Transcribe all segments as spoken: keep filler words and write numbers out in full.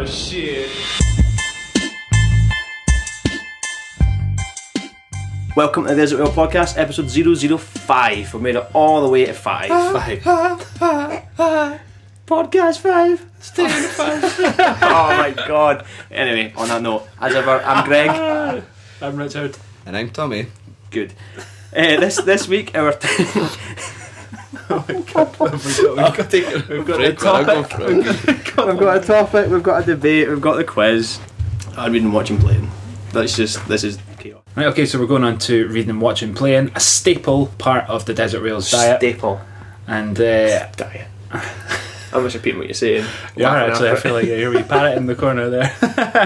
Oh shit. Welcome to the Desert Rail Podcast, episode zero zero five. We made it all the way to five. Five. Podcast five. Stay in five. Oh my god. Anyway, on that note, as ever, I'm Greg. I'm Richard. And I'm Tommy. Good. Uh, this this week, our t- Oh my god. We've got, we've got, we've got, we've got a topic. we've got a topic, we've got a debate, we've got the quiz. I'm reading, watching, playing. That's just, this is chaos. Right, okay, so we're going on to reading, watching, playing, a staple part of the Desert Rails diet. Staple. And, uh... Diet. I'm just repeating what you're saying. Yeah, actually, I feel like you're a wee parrot in the corner there.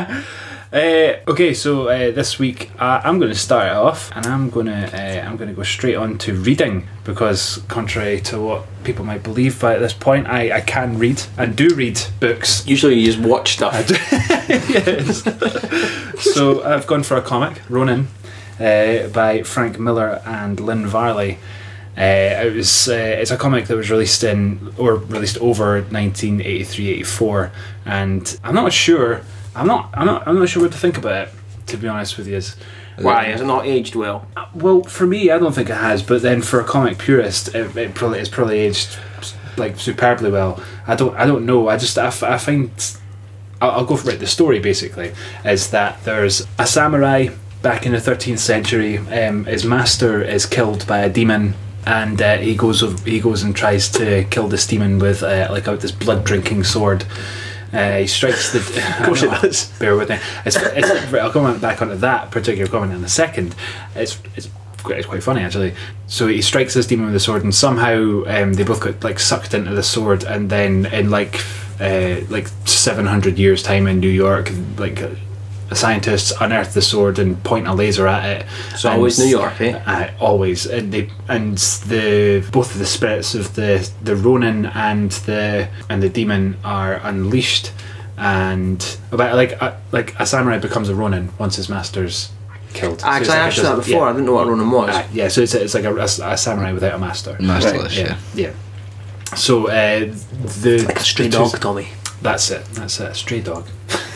uh, okay, so uh, this week uh, I'm going to start it off, and I'm going to uh, I'm going to go straight on to reading, because contrary to what people might believe by at this point, I, I can read and do read books. Usually you just watch stuff. Yes. So I've gone for a comic, Ronin, uh, by Frank Miller and Lynn Varley. Uh, it was uh, it's a comic that was released in or released over nineteen eighty-three eighty-four, and I'm not sure I'm not I'm not I'm not sure what to think about it, to be honest with you. Why has it not aged well? Well, for me, I don't think it has, but then for a comic purist, it, it probably it's probably aged like superbly well. I don't I don't know. I just I, f- I find I'll, I'll go for it. The story basically is that there's a samurai back in the thirteenth century. Um, his master is killed by a demon. And uh, he goes he goes and tries to kill this demon with uh, like out this blood drinking sword. Uh, he strikes the. Of course it does. Bear with me. It's, it's, I'll come back onto that particular comment in a second. It's it's quite, it's quite funny actually. So he strikes this demon with the sword, and somehow um, they both got like sucked into the sword, and then in like uh, like seven hundred years time in New York, like. Uh, Scientists unearth the sword and point a laser at it. So always New York, eh? Uh, always, and they and the both of the spirits of the the Ronin and the and the demon are unleashed, and about like a, like a samurai becomes a Ronin once his master's killed. Actually, so I like asked you that before. Yeah. I didn't know what a Ronin was. Uh, yeah, so it's it's like a, a, a samurai without a master. Masterless, Right, yeah, yeah. So uh, the Like a stray the dog, two- Tommy. That's it. That's it. Stray dog.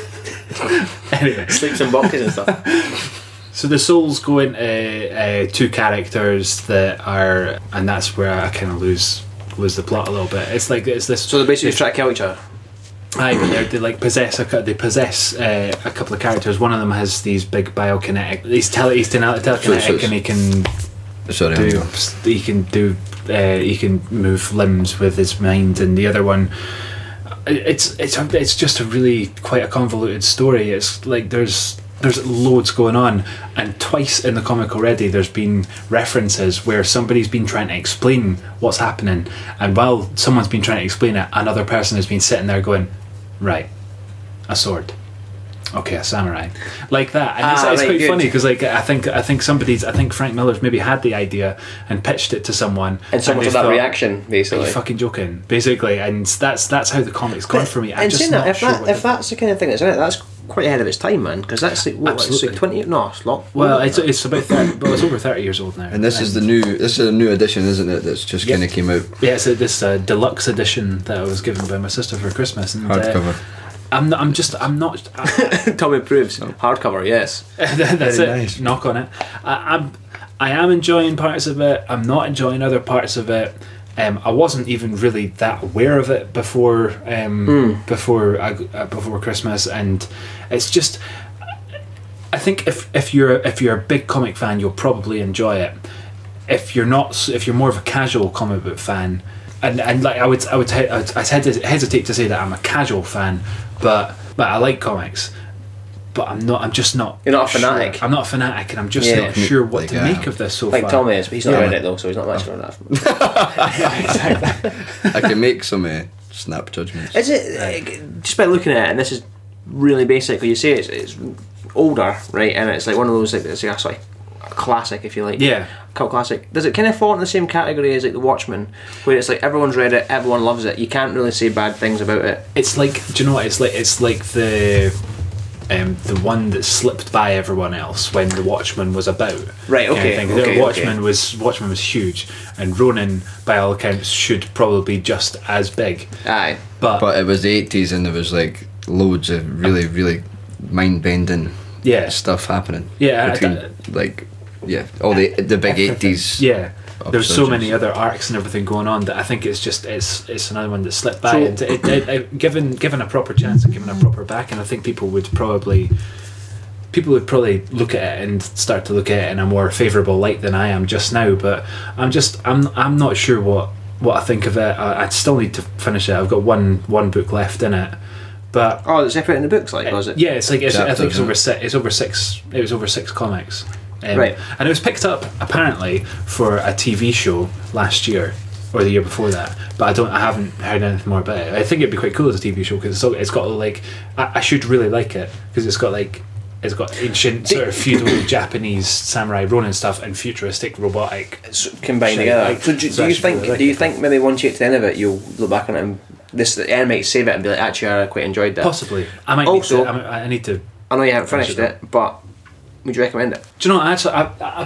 Anyway, Sleeps in boxes and stuff. so the souls go into uh, two characters that are, and that's where I kind of lose lose the plot a little bit. It's like it's this. So they basically try to kill each other. Aye, but they're- they like possess a cou- they possess uh, a couple of characters. One of them has these big biokinetic. He's tele he's tele- telekinetic, So- so- and he can Sorry, do I'm he can do uh, he can move limbs with his mind, and the other one. It's it's a, it's just a really quite a convoluted story. It's like there's there's loads going on, and twice in the comic already there's been references where somebody's been trying to explain what's happening, and while someone's been trying to explain it, another person has been sitting there going, right, a sword, okay, a samurai, like that, and it's, Ah, it's right, quite good. funny because like I think I think somebody's I think Frank Miller's maybe had the idea and pitched it to someone, And someone they got that thought, reaction, Are basically. you fucking joking? Basically, and that's that's how the comic's gone for me. I'm and just saying not that, if, sure that, what if the- that's the kind of thing that's in it, that's quite ahead of its time, man. Because that's like, what, it's Absolutely. like twenty. No, it's not. well, it's it's about thirty, well, it's over thirty years old now. And this is the new. This is a new edition, isn't it? That's just Yep. kind of came out yeah, it's a, this uh, deluxe edition that I was given by my sister for Christmas. And, uh, hardcover. I'm not, I'm just I'm not. I, Tommy approves. Hardcover, yes. that's Very it. nice. Knock on it. I, I'm I am enjoying parts of it. I'm not enjoying other parts of it. Um, I wasn't even really that aware of it before um, Mm. before I, uh, before Christmas, and it's just. I think if, if you're if you're a big comic fan, you'll probably enjoy it. If you're not, if you're more of a casual comic book fan, and, and like I would I would he- I'd, I'd hesitate to say that I'm a casual fan, but but I like comics. But I'm not. I'm just not. You're not a sure. fanatic. I'm not a fanatic, and I'm just Yeah. not sure what Like, to uh, make of this so Like far. Tommy is, but he's not Yeah. read it though, so he's not much of that. Yeah, exactly. I can make some uh, snap judgments. Is it like, just by looking at it, and this is really basic. You say it's it's older, right? And it's like one of those like it's like a sort of classic, if you like. Yeah. Cult classic. Does it kind of fall in the same category as like The Watchmen, where it's like everyone's read it, everyone loves it. You can't really say bad things about it. It's like, do you know what? It's like it's like the um, the one that slipped by everyone else when The Watchmen was about. Right, kind of okay, thing. okay, The Watchmen okay. was Watchmen was huge, and Ronin, by all accounts, should probably be just as big. Aye. But, But it was the eighties, and there was like loads of really, really mind-bending Yeah. stuff happening. Yeah, I- between I- like yeah, all the the big eighties. Yeah. There's so upsurges. many other arcs and everything going on that I think it's just it's it's another one that slipped by. So- and it, it, it, given given a proper chance and given a proper back, and I think people would probably people would probably look at it and start to look at it in a more favourable light than I am just now. But I'm just I'm I'm not sure what what I think of it. I, I still need to finish it. I've got one one book left in it, but Oh, it's separate in the books, like, was it? yeah, it's like it's, I think Chapters, it's over six. It's over six. It was over six comics, um, Right. And it was picked up apparently for a T V show last year or the year before that. But I don't. I haven't heard anything more about it. I think it'd be quite cool as a T V show because it's, all- it's got like I, I should really like it because it's got like it's got ancient sort of feudal Japanese samurai Ronin stuff and futuristic robotic. It's combined Shit, together. like, so do, so do I you should think? really like do you it. think maybe once you get to the end of it, you'll look back on it and this the end might save it and be like, actually, I quite enjoyed that. Possibly, I might Also- need to, I, might- I need to. I know you haven't Finish finished it it, but would you recommend it? Do you know? Actually, I, I,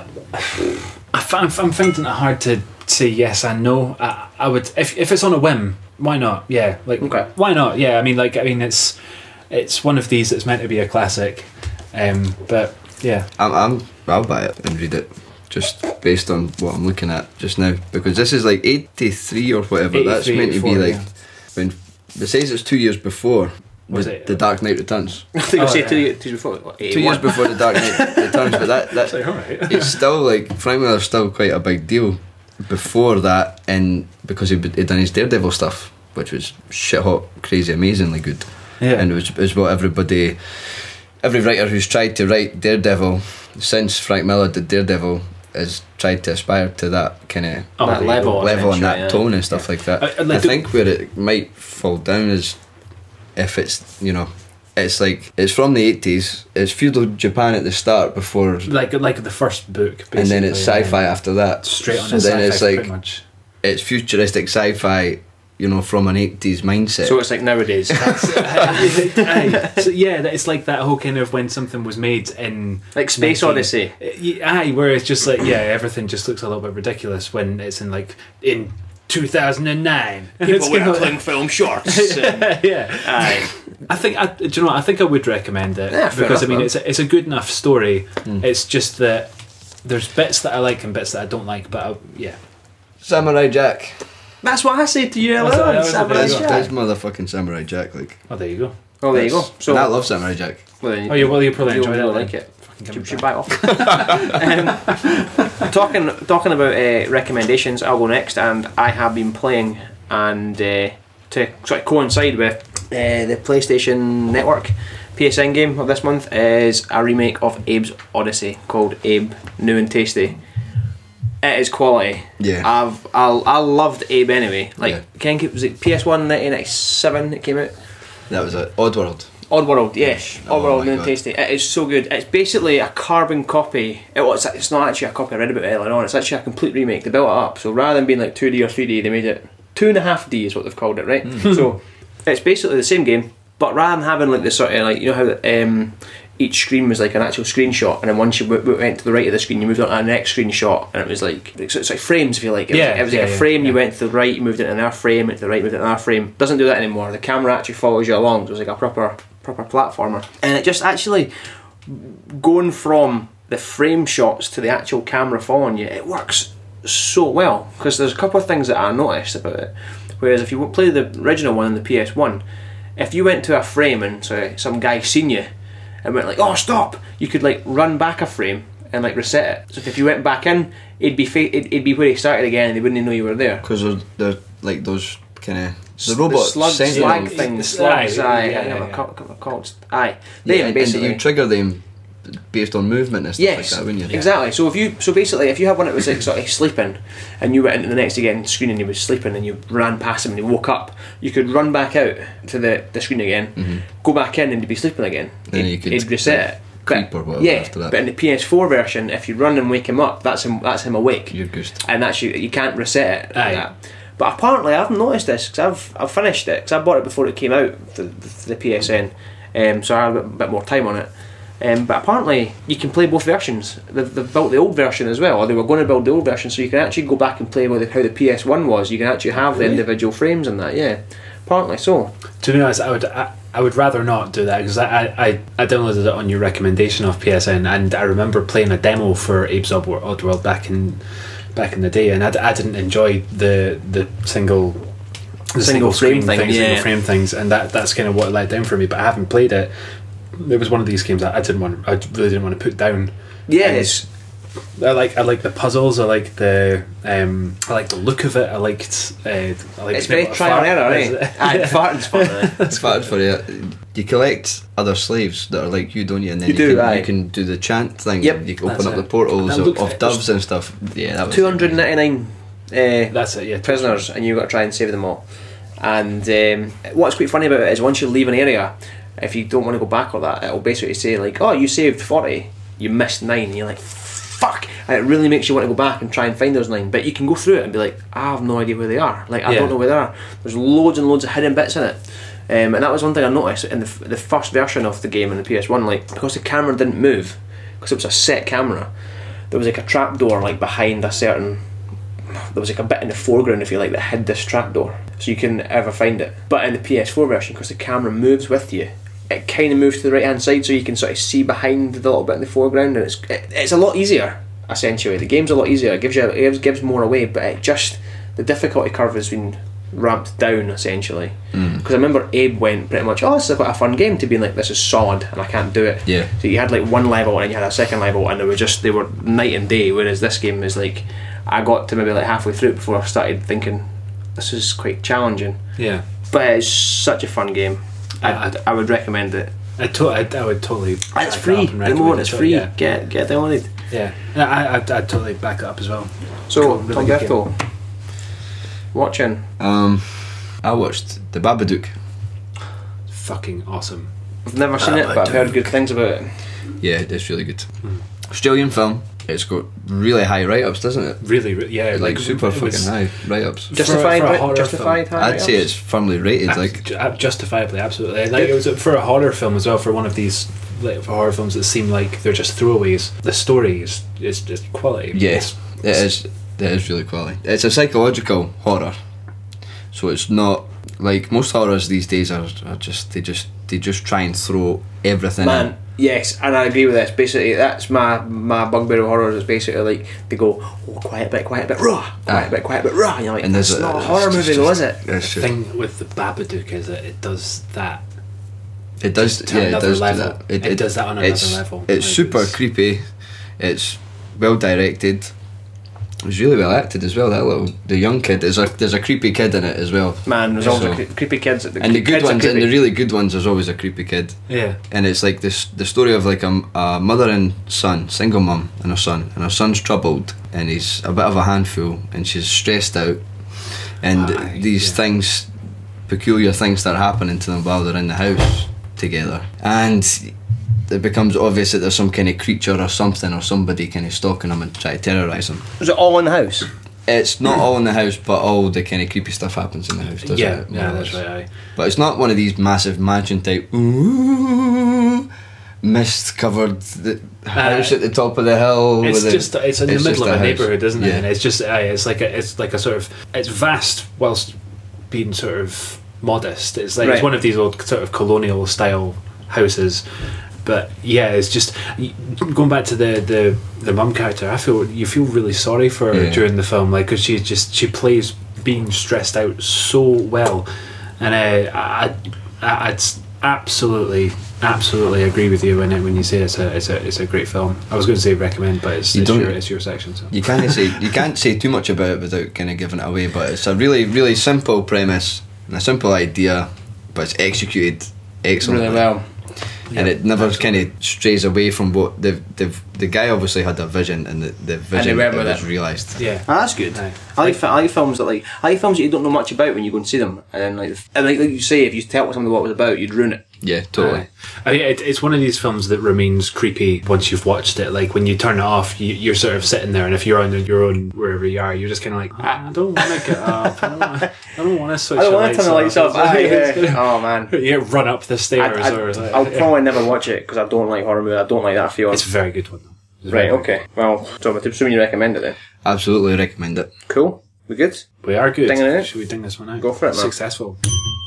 I, find, I'm finding it hard to say yes and no. I, I would if if it's on a whim, why not? Yeah, like Okay. why not? Yeah, I mean, like I mean, it's it's one of these that's meant to be a classic, um, but yeah, I'm, I'm I'll buy it and read it just based on what I'm looking at just now because this is like eighty-three or whatever. That's eighty-three, meant to be eighty-four, like yeah. when it says it's two years before Was the, it? the Dark Knight Returns. I think Oh, I said yeah. two, years- two years before. What, Two years eighty-one? before the Dark Knight Returns, but that that it's like all right. it's still like Frank Miller's still quite a big deal before that, and because he he'd done his Daredevil stuff, which was shit hot, crazy, amazingly good. Yeah. And it was, it was what everybody, every writer who's tried to write Daredevil since Frank Miller did Daredevil has tried to aspire to that kind of Oh, that there you level, go. level and that yeah. tone and stuff like that. I- I like I the- think where it might fall down is if it's, you know, it's like it's from the eighties. It's feudal Japan at the start before, like like the first book, basically, and then it's sci-fi after that. Straight on So to then sci-fi, it's like pretty much. it's futuristic sci-fi, you know, from an eighties mindset. So it's like nowadays. Aye. So yeah, that- it's like that whole kind of when something was made in Like Space nineteen Odyssey. Yeah, aye, where it's just like yeah, everything just looks a little bit ridiculous when it's in like in two thousand nine. People wear cling film shorts. and- yeah, Aye. I think I, do you know what? I think I would recommend it Yeah, fair because I enough, mean man. it's a, it's a good enough story. It's just that there's bits that I like and bits that I don't like. But I, yeah, Samurai Jack. That's what I said to you That's earlier what I on. was Samurai about. That's, Jack. that's motherfucking Samurai Jack. Like, oh there you go. Oh, there you go. that's- So and I love Samurai Jack. well, then Oh yeah, well you probably you'll enjoy that. really then. like it. Fucking give You me should back. buy it off. um, talking talking about uh, recommendations, I'll go next, and I have been playing, and uh, to sort of coincide with uh, the PlayStation Network P S N game of this month is a remake of Abe's Odyssey called Abe New and Tasty. It is quality. Yeah. I've I, I loved Abe anyway. Like Yeah. Ken, was it P S one nineteen ninety-seven it came out? That was it. Oddworld. Oddworld, yes. Oh Oddworld my New and God. Tasty. It is so good. It's basically a carbon copy. It, well, it's, it's not actually a copy I read about earlier on. It's actually a complete remake. They built it up. So rather than being like two D or three D, they made it two and a half D is what they've called it, right? So it's basically the same game, but rather than having like the sort of like, you know how um, each screen was like an actual screenshot, and then once you w- w- went to the right of the screen, you moved on to the next screenshot, and it was like it's, it's like frames, if you like. It was, Yeah, like, it was yeah, like a yeah, frame. You yeah. went to the right, you moved into another frame, went to the right, moved into another frame. Doesn't do that anymore. The camera actually follows you along. So it was like a proper proper platformer, and it just actually going from the frame shots to the actual camera following you, it works so well because there's a couple of things that I noticed about it. Whereas if you play the original one in the P S one, if you went to a frame and sorry, some guy seen you and went like, "Oh, stop!" you could like run back a frame and like reset it. So if you went back in, it'd be fa- it'd, it'd be where he started again, and they wouldn't know you were there. Because they're, they're like those kind of S- the robot slug, sentinel- slag thing, the slugs, slag, aye, yeah, I yeah, never yeah. call- call- called, aye, Yeah, them and basically. you trigger them based on movement and stuff Yes, like that, wouldn't you? exactly. So if you, so basically, if you have one that was like sort of sleeping, and you went into the next again screen and he was sleeping, and you ran past him and he woke up, you could run back out to the, the screen again, go back in and he'd be sleeping again. Then He'd- you could, he'd reset it. creep But- or whatever yeah, after that. but in the P S four version, if you run and wake him up, that's him. That's him awake, You're goosed. and that's you. You can't reset it like Aye. that. But apparently, I've noticed this because I've I've finished it because I bought it before it came out for the, for the P S N, um, so I had a bit, bit more time on it. Um, but apparently, you can play both versions. They've, they've built the old version as well, or they were going to build the old version, so you can actually go back and play with how the P S one was. You can actually have the Really? individual frames and that. Yeah, apparently so. To be honest, I would I, I would rather not do that because I, I, I downloaded it on your recommendation of P S N, and I remember playing a demo for Abe's Oddworld back in back in the day, and I, I didn't enjoy the the single the Single single, frame screen thing, things, yeah. single frame things, and that that's kind of what let down for me. But I haven't played it. It was one of these games that I didn't want. I really didn't want to put down. Yeah, And it's I like I like the puzzles. I like the um, I like the look of it. I liked. Uh, I like it's very trial and error, eh? Aye, farting's fun. Eh? It's bad for you. You collect other slaves that are like you, don't you? And then You you, do, can, aye. you can do the chant thing. Yep, You can open that's up it. the portals That of, looks of it. doves and stuff. Yeah, that was two hundred ninety-nine uh, That's it. Yeah, prisoners, and you've got to try and save them all. And um, what's quite funny about it is once you leave an area, if you don't want to go back or that, it'll basically say like, oh, you saved forty, you missed nine, and you're like, fuck, and it really makes you want to go back and try and find those nine. But you can go through it and be like, I have no idea where they are, like I Yeah. don't know where they are. There's loads and loads of hidden bits in it. Um, and that was one thing I noticed in the, f- the first version of the game in the P S one, like because the camera didn't move, because it was a set camera, there was like a trapdoor like behind a certain, there was like a bit in the foreground, if you like, that hid this trapdoor, so you couldn't ever find it. But in the P S four version, because the camera moves with you, it kind of moves to the right hand side, so you can sort of see behind the little bit in the foreground, and it's it, it's a lot easier. Essentially, the game's a lot easier. It gives you it gives, gives more away, but it just the difficulty curve has been ramped down essentially. Because I remember Abe went pretty much, oh, this is quite a fun game, to being like, this is solid and I can't do it. Yeah. So you had like one level and you had a second level, and they were just they were night and day. Whereas this game is like, I got to maybe like halfway through it before I started thinking this is quite challenging. Yeah. But it's such a fun game. I I- I would recommend it. I, to- I, I would totally. And it's back that free. up and At the recommend moment, it, it's so, free. Yeah, Get get downloaded. yeah. No, I, I, I'd totally back it up as well. So Cool, really good Humberto, watching. Um, I watched The Babadook. Fucking awesome. I've never seen it, but I've heard good things about it. Yeah, it's really good. Australian film. It's got really high write-ups, doesn't it? Really, re- yeah. Like super it fucking was- high write-ups. Justified, for a right? horror Justified. film. high I'd say write-ups? it's firmly rated. Ab- Like, ju- ab- justifiably, absolutely. Like it was for a horror film as well. For one of these, like, for horror films that seem like they're just throwaways. The story is is just quality. yes, it is. It is really quality. It's a psychological horror, so it's not like most horrors these days are, are just they just they just try and throw everything in. Man, yes, and I agree with this. Basically, that's my my bugbear of horrors. Is basically like they go, oh, quiet bit, quiet bit, raw, quiet Aye. bit, quiet bit, raw. And you're like, And that's there's not a it's horror just- movie, though, is it? It's The just- thing with the Babadook is that it does that. It does, to yeah, it another does level. do that. It does that on another it's, level. It's Like, super it's- creepy. It's well directed. It was really well acted as well. That little the young kid. There's a there's a creepy kid in it as well. Man, there's always So- a cre- creepy kids. The and the good kids are ones and the creepy. really good ones. There's always a creepy kid. Yeah. And it's like this the story of like a, a mother and son, single mum and her son, and her son's troubled and he's a bit of a handful and she's stressed out, and Aye, these yeah. things, peculiar things start happening to them while they're in the house together, and it becomes obvious that there's some kind of creature or something or somebody kind of stalking them and trying to terrorise them. Was it all in the house? It's not all in the house, but all the kind of creepy stuff happens in the house, doesn't Yeah, it? yeah, that's right. Aye. But it's not one of these massive mansion type ooh, mist covered the house Uh, at the top of the hill. It's with the- just it's in it's the middle just of a house. neighborhood, isn't it? Yeah. And it's just aye, it's like a, it's like a sort of it's vast whilst being sort of modest. It's like Right. it's one of these old sort of colonial style houses. But yeah, it's just going back to the the, the mum character. I feel you feel really sorry for her Yeah. during the film, like because she just she plays being stressed out so well, and uh, I I I'd absolutely absolutely agree with you when it, when you say it's a it's a it's a great film. I was going to say recommend, but it's, You it's don't- your it's your section. So. You can't say you can't say too much about it without kind of giving it away. But it's a really really simple premise and a simple idea, but it's executed excellently. Really well. And Yeah, it never absolutely. kind of strays away from what the the the guy obviously had a vision, and the, the vision went with was it. realised. Yeah. Ah, that's good. Aye. I like fi- I like films that like I like films that you don't know much about when you go and see them, and then like and like, like you say, if you tell somebody what it was about, you'd ruin it. Yeah, totally. Aye. I mean, it, it's one of these films that remains creepy once you've watched it. Like when you turn it off, you, you're sort of sitting there, and if you're on your own wherever you are, you're just kind of like, "Ah, I don't want to get up. I don't want. I don't want to switch. I don't the want to turn the lights off. Aye, yeah. Oh man, You run up the stairs, I'd, or I'd, like, I'll yeah. probably never watch it because I don't like horror movies. I don't like that feeling. It's a very good one. Though. It's Right. very Okay. Well, so I'm assuming you recommend it then. Absolutely recommend it. Cool. We good? good. We are good. Dinging it out? Should we ding this one out? Go for it, man. Successful.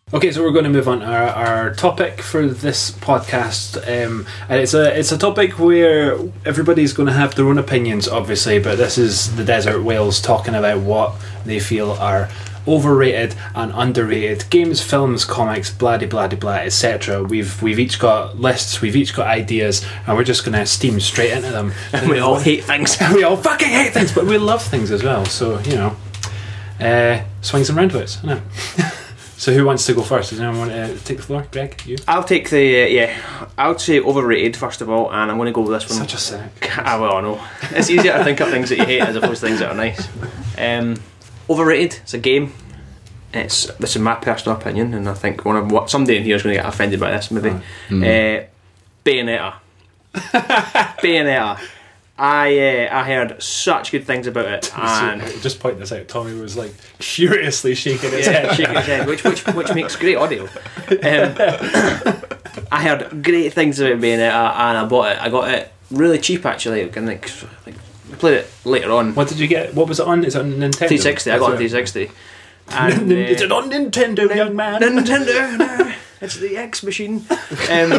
Okay, so we're going to move on to our, our topic for this podcast, um, and it's a it's a topic where everybody's going to have their own opinions, obviously. But this is the Desert Whales talking about what they feel are overrated and underrated games, films, comics, blah de blah de blah, et cetera. We've we've each got lists, we've each got ideas, and we're just going to steam straight into them. And we all hate things. we all fucking hate things, but we love things as well. So you know, uh, swings and roundabouts, isn't it? So who wants to go first? Does anyone want to take the floor? Greg, you? I'll take the, uh, yeah, I would say overrated first of all, and I'm going to go with this one. Such a cynic. Ah, well, I know. It's easier to think of things that you hate as opposed to things that are nice. Um, overrated, it's a game. It's This is my personal opinion, and I think one of what somebody in here is going to get offended by this, maybe. Right. Mm. Uh, Bayonetta. Bayonetta. I uh, I heard such good things about it, and So, just point this out. Tommy was like furiously shaking his yeah, head, shaking his head, which which which makes great audio. Um, I heard great things about Bayonetta, and I bought it. I got it really cheap actually. And like, like I played it later on. What did you get? What was it on? Is it on Nintendo? three sixty. I got it on three sixty. And, uh, Is it on Nintendo, young man? Nintendo. No, it's the X machine. Um,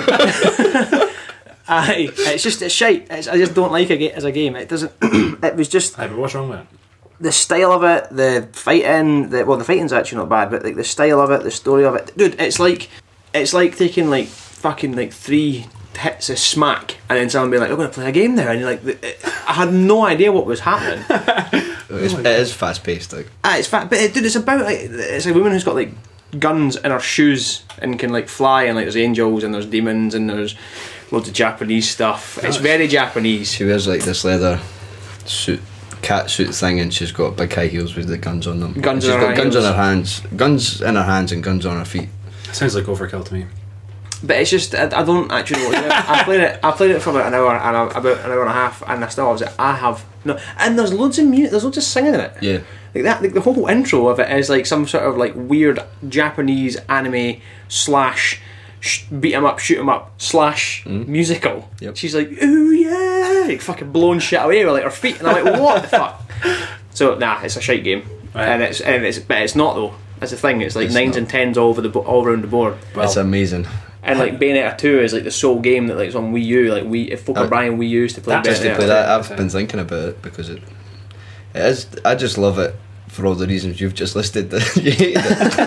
I, it's just it's shite. It's, I just don't like it as a game. It doesn't. It was just Hey, but what's wrong with it? the style of it, the fighting. The well, the fighting's actually not bad, but like the style of it, the story of it, dude. It's like it's like taking like fucking like three hits of smack, and then someone being like, "I'm going to play a game there," and you're like, it, I had no idea what was happening. It's, it is fast paced, like. Ah, it's fat, but it, dude, it's about like it's a woman who's got like guns in her shoes and can like fly, and like there's angels and there's demons and there's loads of Japanese stuff. It's very Japanese. She wears like this leather suit, cat suit thing, and she's got big high heels with the guns on them. Guns she's on got her guns heels. on her hands, guns in her hands, and guns on her feet. Sounds like overkill to me. But it's just I, I don't actually know what to do. I played it. I played it for about an hour and a, about an hour and a half, and I still was like, I have no. And there's loads of music. There's loads of singing in it. Yeah. Like that. Like the whole intro of it is like some sort of like weird Japanese anime slash sh- beat 'em up, shoot 'em up slash Mm. musical. Yep. She's like, ooh yeah, like fucking blowing shit away with like her feet, and I'm like, what the fuck? So nah, it's a shite game, Right. and it's and it's but it's not though. That's the thing. It's like It's nines not. and tens all over the bo- all around the board. It's amazing. And like Bayonetta two is like the sole game that like is on Wii U. Like we, if folk Uh, are buying Wii U's to play that Just to Bayonetta, play that, I've Okay. been thinking about it because it, it is. I just love it for all the reasons you've just listed. That you hated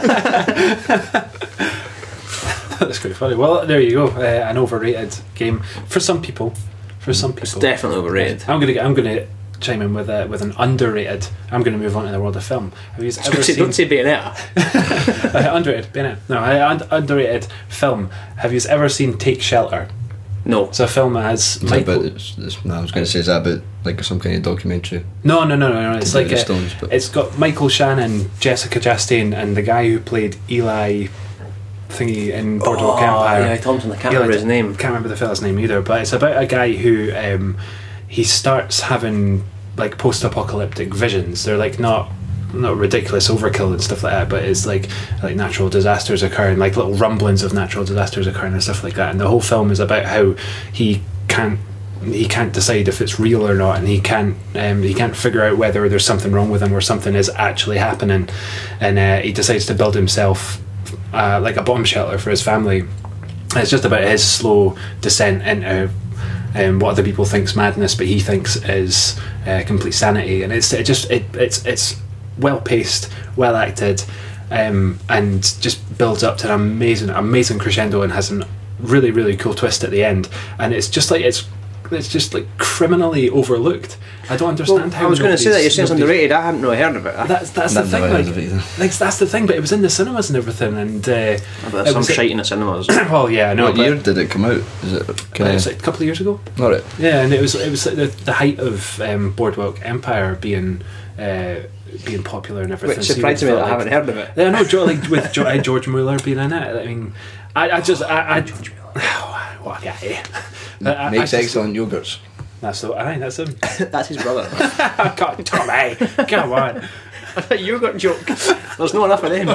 it. That's quite funny. Well, there you go. Uh, an overrated game for some people. For some people, it's definitely overrated. I'm gonna. I'm gonna chime in with a, with an underrated. I'm gonna move on to the world of film. Have you ever Don't say, seen don't say Bayonetta. uh, underrated? Been it? No, I, un- underrated film. Have you ever seen Take Shelter? No. It's a film that has Is that Michael. about, it's, it's, no, I was going to say, is that about like some kind of documentary? No, no, no, no, no. It's About like the a, Stones, but- it's got Michael Shannon, Jessica Chastain, and the guy who played Eli thingy in Boardwalk Empire. Yeah, Thompson. I can't Eli- remember his name. Can't remember the fella's name either, but it's about a guy who um, he starts having like post-apocalyptic visions. They're like not not ridiculous overkill and stuff like that, but it's like like natural disasters occurring, like little rumblings of natural disasters occurring and stuff like that. And the whole film is about how he can't he can't decide if it's real or not, and he can't um, he can't figure out whether there's something wrong with him or something is actually happening. And uh, he decides to build himself uh, like a bomb shelter for his family. And it's just about his slow descent into um, what other people think's madness, but he thinks is uh, complete sanity. And it's it just it it's it's well paced, well acted, um, and just builds up to an amazing amazing crescendo and has a really really cool twist at the end. And it's just like it's it's just like criminally overlooked. I don't understand Well, how I was going to say that you're nobody's- saying it's nobody's- underrated. I hadn't really heard of it. I, That's that's the I've thing. never heard Like, of it either. like that's the thing. But it was in the cinemas and everything, and uh, but there's it some was- shite in the cinemas. well, yeah, I know. what but- year did it come out? Is it? Uh, Can it was like a couple of years ago. I, all right. Yeah, and it was it was like the, the height of um, Boardwalk Empire being uh, being popular and everything. Which So you surprised would me feel that I like- haven't heard of it. Yeah, I know, George, like with George, uh, George Mueller being in it. I mean, I, I just I, I what a guy. I- I- I Makes just- excellent yogurts. That's the aye, that's him. That's his brother. God, Tommy, come on. Yogurt joke. There's not enough of them.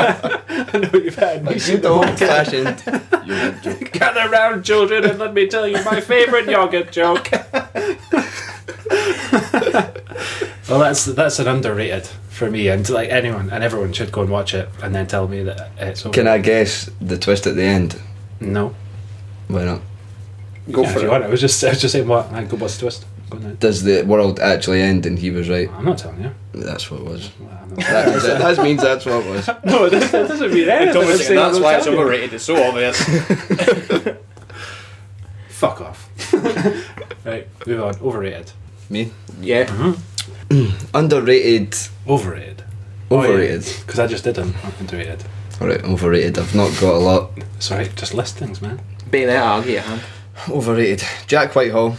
I know you've had me. Good old-fashioned yogurt joke. Gather round, children, and let me tell you my favourite yogurt joke. Well, that's that's an underrated for me, and like anyone and everyone should go and watch it and then tell me that it's over. Can I guess the twist at the end? No. Why not? Go Yeah, for if you it. want. I was just I was just saying what. I go. What's the twist? Go on then. Does the world actually end and he was right? I'm not telling you. That's what it was. Well, I'm not- That, was it. That means that's what it was. no, that, that doesn't mean anything. I'm saying That's I'm why it's telling you. overrated. It's so obvious. Fuck off. Right, move on. Overrated. Me? Yeah. Underrated. Overrated. Overrated. Because I just did them. Underrated. Alright, overrated. I've not got a lot. Sorry, just list things, man. Bayonetta, I'll give you a hand. Overrated. Jack Whitehall.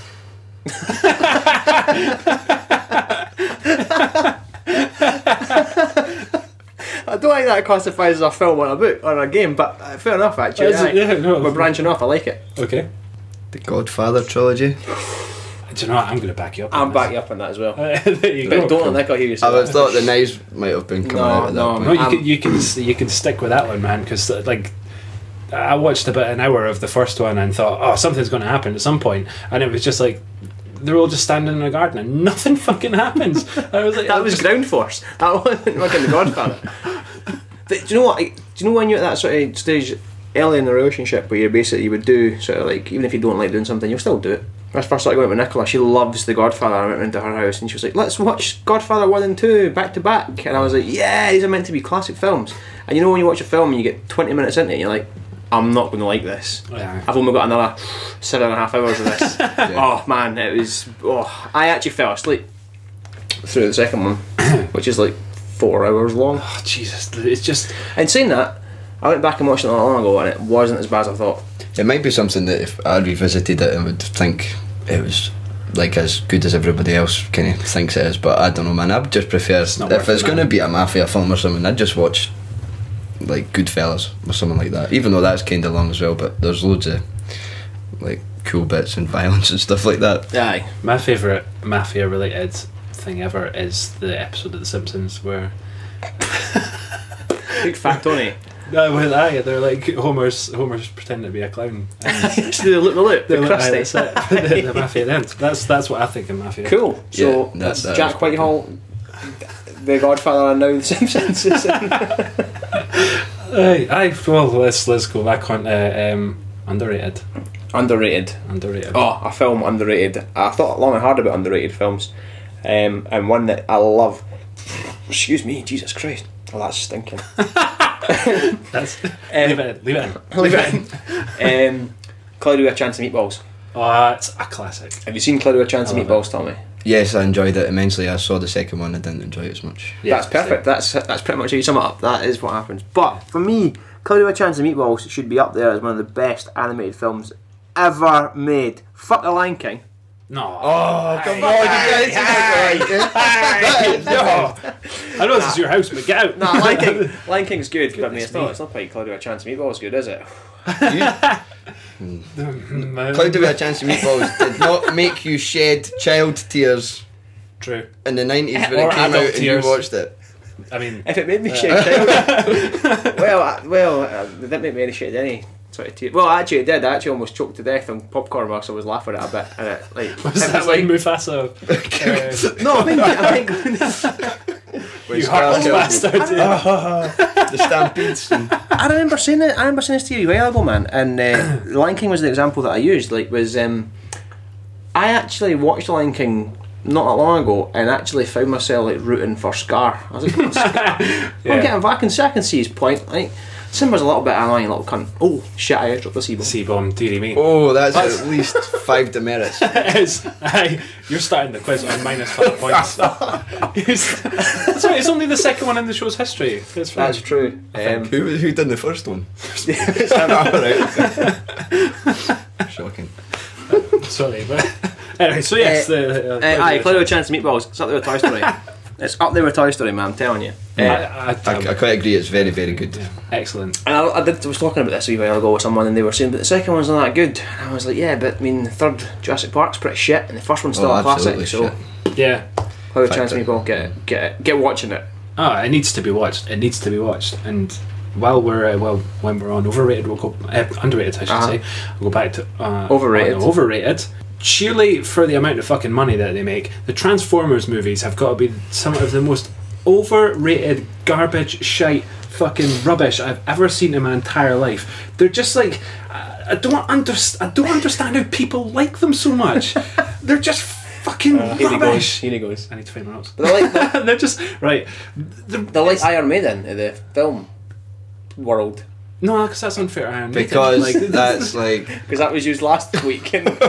I don't think that classifies as a film or a book or a game, but uh, fair enough actually. Is it? aye. Yeah, no, We're branching off, I like it. Okay. The Godfather trilogy. Do you know what? I'm going to back you up. I'm on back you up on that as well. this. there you But go. don't let Nick hear you say I would that. thought the knives might have been coming No, out at that no, point. No, you Um, can you can you can stick with that one, man. Because like, I watched about an hour of the first one and thought, oh, something's going to happen at some point, and it was just like they're all just standing in a garden and nothing fucking happens. I was like, That was Ground Force. That wasn't fucking The Godfather. But do you know what? I- Do you know when you're at that sort of stage early in the relationship where you basically you would do sort of like, even if you don't like doing something, you'll still do it. When I first started going out with Nicola, she loves The Godfather. I went into her house and she was like, let's watch Godfather one and two back to back. And I was like, yeah, these are meant to be classic films. And you know when you watch a film and you get twenty minutes into it, you're like, I'm not going to like this. Yeah. I've only got another seven and a half hours of this. Oh man, it was. Oh, I actually fell asleep through the second one, which is like four hours long. Oh, Jesus, it's just And saying that, I went back and watched it not long ago, and it wasn't as bad as I thought. It might be something that if I revisited it, I would think it was like as good as everybody else kind of thinks it is. But I don't know, man. I would just prefer not if worth it's it, going to man. be a mafia film or something, I'd just watch like Goodfellas or something like that. Even though that's kind of long as well, but there's loads of like cool bits and violence and stuff like that. Aye. my favourite mafia-related thing ever is the episode of The Simpsons where. Big fat Tony. No, well, aye, they're like Homer's. Homer's pretending to be a clown. And the loop, the loop, the they're like, aye, crusty. that's it. the, the mafia then. That's that's what I think of mafia. Cool. So Yeah, that- that Jack is Whitehall, The Godfather, and now The Simpsons. Aye, aye. Well, let's let's go back on to um, underrated. Underrated. Underrated. Oh, a film underrated. I thought long and hard about underrated films, um, and one that I love. Excuse me, Jesus Christ. Oh, that's stinking. That's leave it in. Leave it in. Leave it in. um, Cloudy with a Chance of Meatballs. Oh, it's a classic. Have you seen Cloudy with a Chance I of love Meatballs, Tommy? Yes, I enjoyed it immensely. I saw the second one. I didn't enjoy it as much. Yeah, that's perfect. That's that's pretty much how you sum it up. That is what happens. But for me, Cloudy with a Chance of Meatballs should be up there as one of the best animated films ever made. Fuck The Lion King. No. Oh, come on, you guys. no. I know this is your house, but get out. No, Lion King. Lion King's good, but I mean, it's not. It's not quite Cloudy with a Chance of Meatballs good, is it? Cloudy with a Chance of Meatballs did not make you shed child tears True. in the nineties when Or it came out adult and tears. you watched it. I mean, If it made me shed child, well, I, well, uh, it didn't make me any shed any sort of tears. Well, actually, it did. I actually almost choked to death on popcorn whilst I was laughing at it a bit, and it like was it that was like like Mufasa? Uh, no, I think I think. you heartless bastard. The stampedes. And I remember saying it. I remember saying this to you a while ago, man. And uh, Lion King was the example that I used. Like, was um, I actually watched Lion King not that long ago, and actually found myself like rooting for Scar. I was like, Scar. Yeah. I'm getting back and I can see his point. Like, Simba's a little bit annoying, little cunt. Oh shit! I dropped the C-bomb. C-bomb, dearie me. oh, that's at least five demerits. It is. Aye, you're starting the quiz on minus five points. It's, that's right, it's only the second one in the show's history. It's fine. That's true. Um, Who who done the first one? it's him. Alright. Shocking. Sorry, but anyway. So yes, Uh, the uh, Uh, aye, Cloudy with a Chance of Meatballs. It's up there with Toy Story. It's up there with Toy Story, man. I'm telling you. Uh, I, I, I, I quite agree. It's very very good. yeah, excellent. And I, I did I was talking about this a wee while ago with someone, and they were saying, but the second one's not that good. And I was like, yeah, but I mean, the third Jurassic Park's pretty shit, and the first one's still Oh, a classic. absolutely So, shit. Yeah. Cloudy with a Chance of Factor. Meatballs, get it, get it, get watching it. Oh, it needs to be watched. It needs to be watched. And while we're uh, well, when we're on overrated, we'll go uh, underrated. I should Uh-huh. say. We'll go back to uh, Overrated. on the overrated. Surely, for the amount of fucking money that they make, the Transformers movies have got to be some of the most overrated garbage shite fucking rubbish I've ever seen in my entire life. They're just like, I I don't understand. I don't understand how people like them so much. They're just fucking Uh, here he goes. rubbish. Here he goes. I need to find my notes. But they're like they're, They're just right. They're, they're like it's- Iron Maiden in the film world, no, because that's unfair. Iron Maiden. Because like, that's like because that was used last week. And they're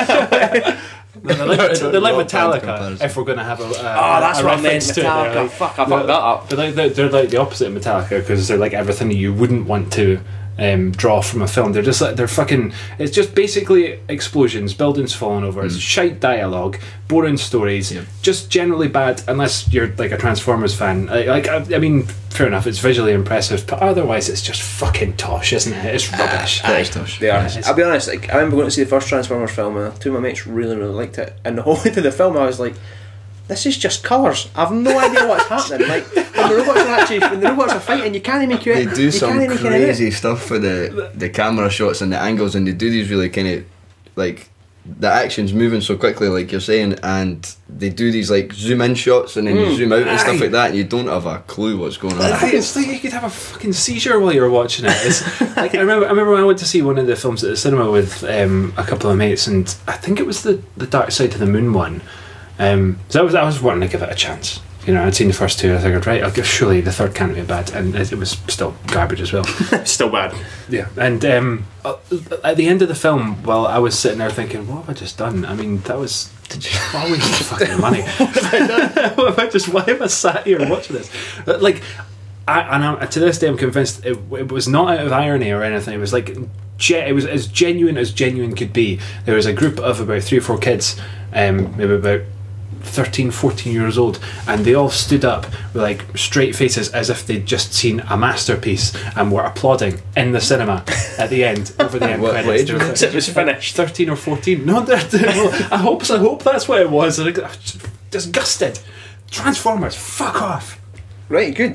like, they're like Rock band Metallica. comparison. If we're going to have a, a oh, that's a what I meant. reference to it, Metallica. they're like- Fuck, I fucked that up. They're like, they're, they're like the opposite of Metallica because they're like everything you wouldn't want to um, draw from a film. They're just like, they're fucking, it's just basically explosions, buildings falling over, it's shite dialogue, boring stories, Yep. just generally bad unless you're like a Transformers fan. Like, like I, I mean, fair enough, it's visually impressive, but otherwise it's just fucking tosh, isn't it? It's rubbish. that is tosh. They are. Yeah, it's- I'll be honest. Like, I remember going to see the first Transformers film, and two of my mates really, really liked it. And the whole way through the film, I was like, "This is just colours. I've no idea what's happening." Like when the robots are actually, when the robots are fighting, you can't make you. They do you some can't make it out. crazy stuff with the the camera shots and the angles, and they do these really kind of like the action's moving so quickly, like you're saying, and they do these like zoom in shots and then you zoom out and Aye. stuff like that, and you don't have a clue what's going on. Like, it's like you could have a fucking seizure while you're watching it. It's like I remember. I remember when I went to see one of the films at the cinema with um, a couple of mates, and I think it was the the Dark Side of the Moon one. Um, so I was I was wanting to give it a chance. You know, I'd seen the first two. I figured, right, I'll give. Surely the third can't be bad, and it, it was still garbage as well. Still bad. Yeah, and um, uh, at the end of the film, well, I was sitting there thinking, what have I just done? I mean, that was. Did you? Why waste fucking money? What have I just? Why have I sat here watching this? But, like, I and I'm, to this day, I'm convinced it, it was not out of irony or anything. It was like, ge- it was as genuine as genuine could be. There was a group of about three or four kids, um, maybe about thirteen, fourteen years old, and they all stood up with like straight faces as if they'd just seen a masterpiece and were applauding in the cinema at the end over the end What- what credits. age They were was it? It was finished. thirteen or fourteen. No, they're, they're, well, I hope I hope that's what it was. Like, I'm just disgusted. Transformers, fuck off. Right, good.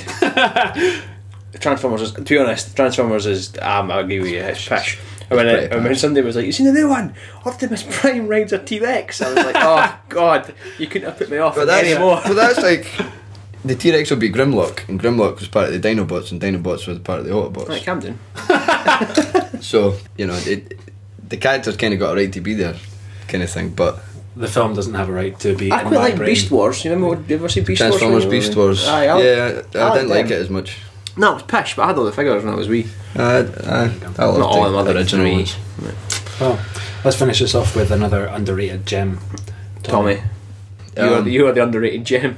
Transformers is, to be honest, Transformers is, um, I'll agree with you, it's pish. And when, pretty it, and when pish. somebody was like, "You seen the new one? Optimus Prime rides a T-Rex," I was like, "Oh God, you couldn't have put me off But that's, anymore." but that's like the T-Rex will be Grimlock, and Grimlock was part of the Dinobots, and Dinobots was part of the Autobots. Right, Camden. So you know, it, the characters kind of got a right to be there, kind of thing. But The film doesn't have a right to be. I in quite my like brain. Beast Wars. You remember? Did you ever see Beast Transformers, Wars? Beast Wars, Aye, I, yeah, I, I I didn't like them. it as much. No, it was pish, but I had all the figures when I was wee. Uh, I, I loved Not all of them, the other original three. ones. Well, let's finish this off with another underrated gem. Tommy, you, are, Um, you are the underrated gem.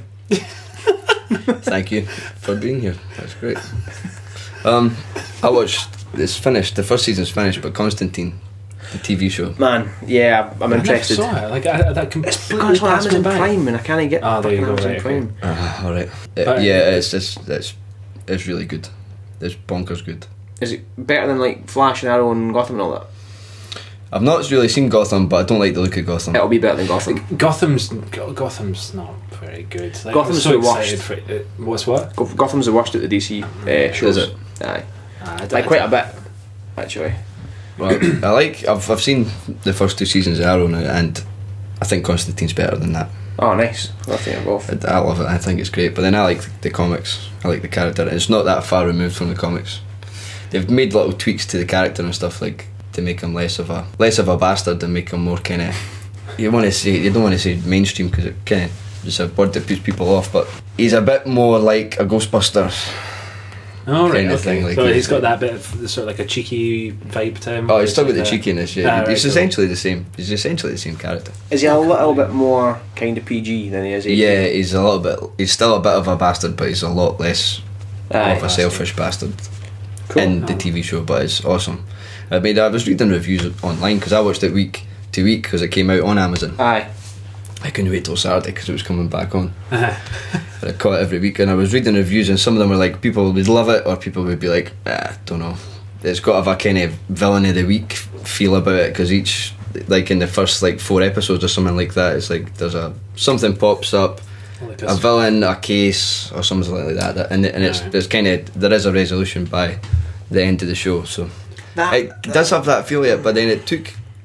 Thank you for being here. That's great. Um, I watched. It's finished. The first season's finished, but Constantine, the T V show. Man, yeah, I'm I interested. never saw it. Like I, that It's completely because it's on passed me Amazon by. Prime and I can't get Ah, there you fucking go, Amazon right, Prime. Uh, all right. Uh, But- yeah, it's just it's it's really good. It's bonkers good. Is it better than like Flash and Arrow and Gotham and all that? I've not really seen Gotham, but I don't like the look of Gotham. It'll be better than Gotham. Gotham's Go- Gotham's not very good. Like, Gotham's I'm so the worst. excited for it. Uh, What's what? Go- Gotham's the worst at the D C uh, shows. Is it? Aye, Ah, I don't- like quite a bit, actually. Well, I like. I've I've seen the first two seasons of Arrow now, and I think Constantine's better than that. Oh, nice. I think of both. I, I love it. I think it's great. But then I like the comics. I like the character. It's not that far removed from the comics. They've made little tweaks to the character and stuff like to make him less of a less of a bastard and make him more kind of. You want to say you don't want to say mainstream because it kind of just a word that puts people off. But he's a bit more like a Ghostbuster. Oh, right, kind of okay. thing, like so he's he's got like- that bit of sort of like a cheeky vibe to him. Oh, he's still got the Uh, cheekiness. Yeah, ah, right, he's cool. essentially the same. He's essentially the same character. Is he a little bit more kind of P G than he is eighteen? Yeah, he's a little bit. He's still a bit of a bastard, but he's a lot less Aye. of a selfish bastard Cool. in the Oh. T V show. But it's awesome. I mean, I was reading reviews online because I watched it week to week because it came out on Amazon. Aye. I couldn't wait till Saturday because it was coming back on. And I caught it every week, and I was reading reviews, and some of them were like, people would love it, or people would be like, ah, don't know. It's got to have a kind of villain of the week feel about it because each, like in the first like four episodes or something like that, it's like there's a something pops up, Well, it a does- villain, a case, or something like that, that and and it's Aye. there's kind of there is a resolution by the end of the show, so That, it does have that feel yet. But then it took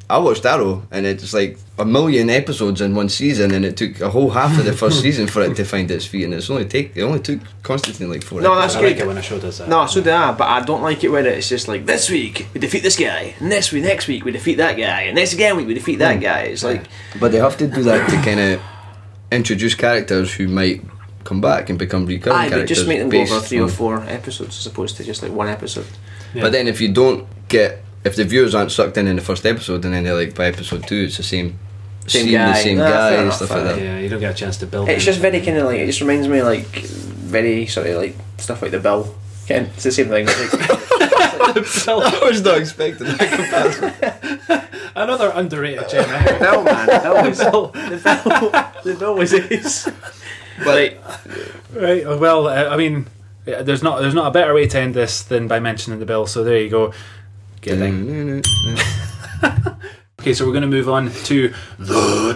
I watched Arrow, and it's like a million episodes in one season, and it took a whole half of the first season for it to find its feet, and it's only take it only took Constantine like four. No, episodes. that's I good. like it when a show does that. No, so do I, but I don't like it when it's just like, this week we defeat this guy, and this week, next week we defeat that guy, and next again week we defeat that guy. It's like, But they have to do that to kind of introduce characters who might come back and become recurring aye, but characters. just make them go over based three or on- four episodes as opposed to just like one episode. Yeah. But then if you don't get, if the viewers aren't sucked in in the first episode, and then they're like by episode two, it's the same, Same scene, guy. the same Nah, guy fair and enough, stuff fair like that. Yeah, you don't get a chance to build. It's it. just very kind of like, it just reminds me like very sort of like stuff like The Bill. Ken, it's the same thing. Like, I was not expecting that comparison. Another underrated gem. The Bill, man. The Bill was, the Bill, the Bill was ace. But Like, Right. Well, uh, I mean, uh, there's not there's not a better way to end this than by mentioning the bill. So there you go. Get it. Okay, so we're going to move on to the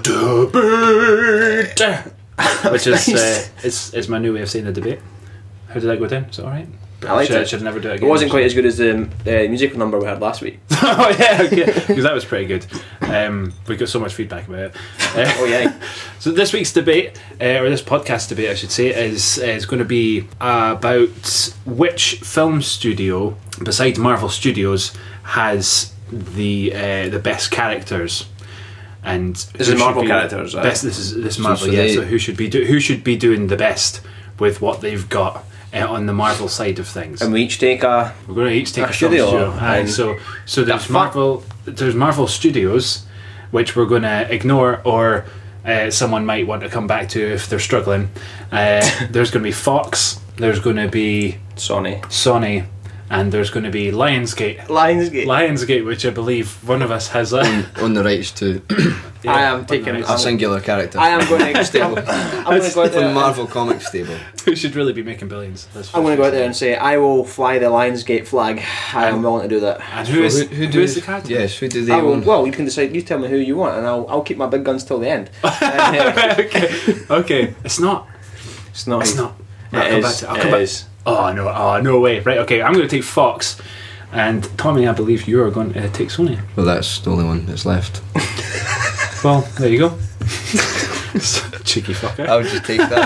debate, which is uh, it's it's my new way of saying the debate. How did that go down? Is that all right? I liked should, it. should I never do it It again? wasn't quite as good as the uh, musical number we had last week. Oh yeah, okay, because that was pretty good. Um, we got so much feedback about it. Uh, Oh yeah. So this week's debate, uh, or this podcast debate, I should say, is is going to be uh, about which film studio, besides Marvel Studios, has the uh, the best characters. And This who is should Marvel be- characters, right? Best. This is this So- Marvel. so yeah. they- So who should be do, who should be doing the best with what they've got uh, on the Marvel side of things? And we each take a. We're going to each take A a, film studio, studio. Aye, and so so there's fuck- Marvel there's Marvel Studios, which we're going to ignore, or uh, someone might want to come back to if they're struggling. Uh, there's going to be Fox. There's going to be Sony. Sony, and there's going to be Lionsgate. Lionsgate. Lionsgate, which I believe one of us has. A, on the rights to I am taking Nice. a singular character. I am going to. Stable. I'm, I'm going to go out From there. Marvel Comics stable. who should really be making billions. Let's I'm going to go out there and say I will fly the Lionsgate flag. I am willing to do that. And who is Who, who, who, do, is the character? Yes, who do they I will, own? well, you can decide. You tell me who you want, and I'll I'll keep my big guns till the end. Uh, Right, okay, okay. It's not. it's not. It's not. It I'll come is. back to, I'll It come back. is. Oh no! Oh no way! Right, okay. I'm going to take Fox, and Tommy, I believe you are going to take Sony. Well, that's the only one that's left. Well, there you go. Cheeky fucker. I would just take that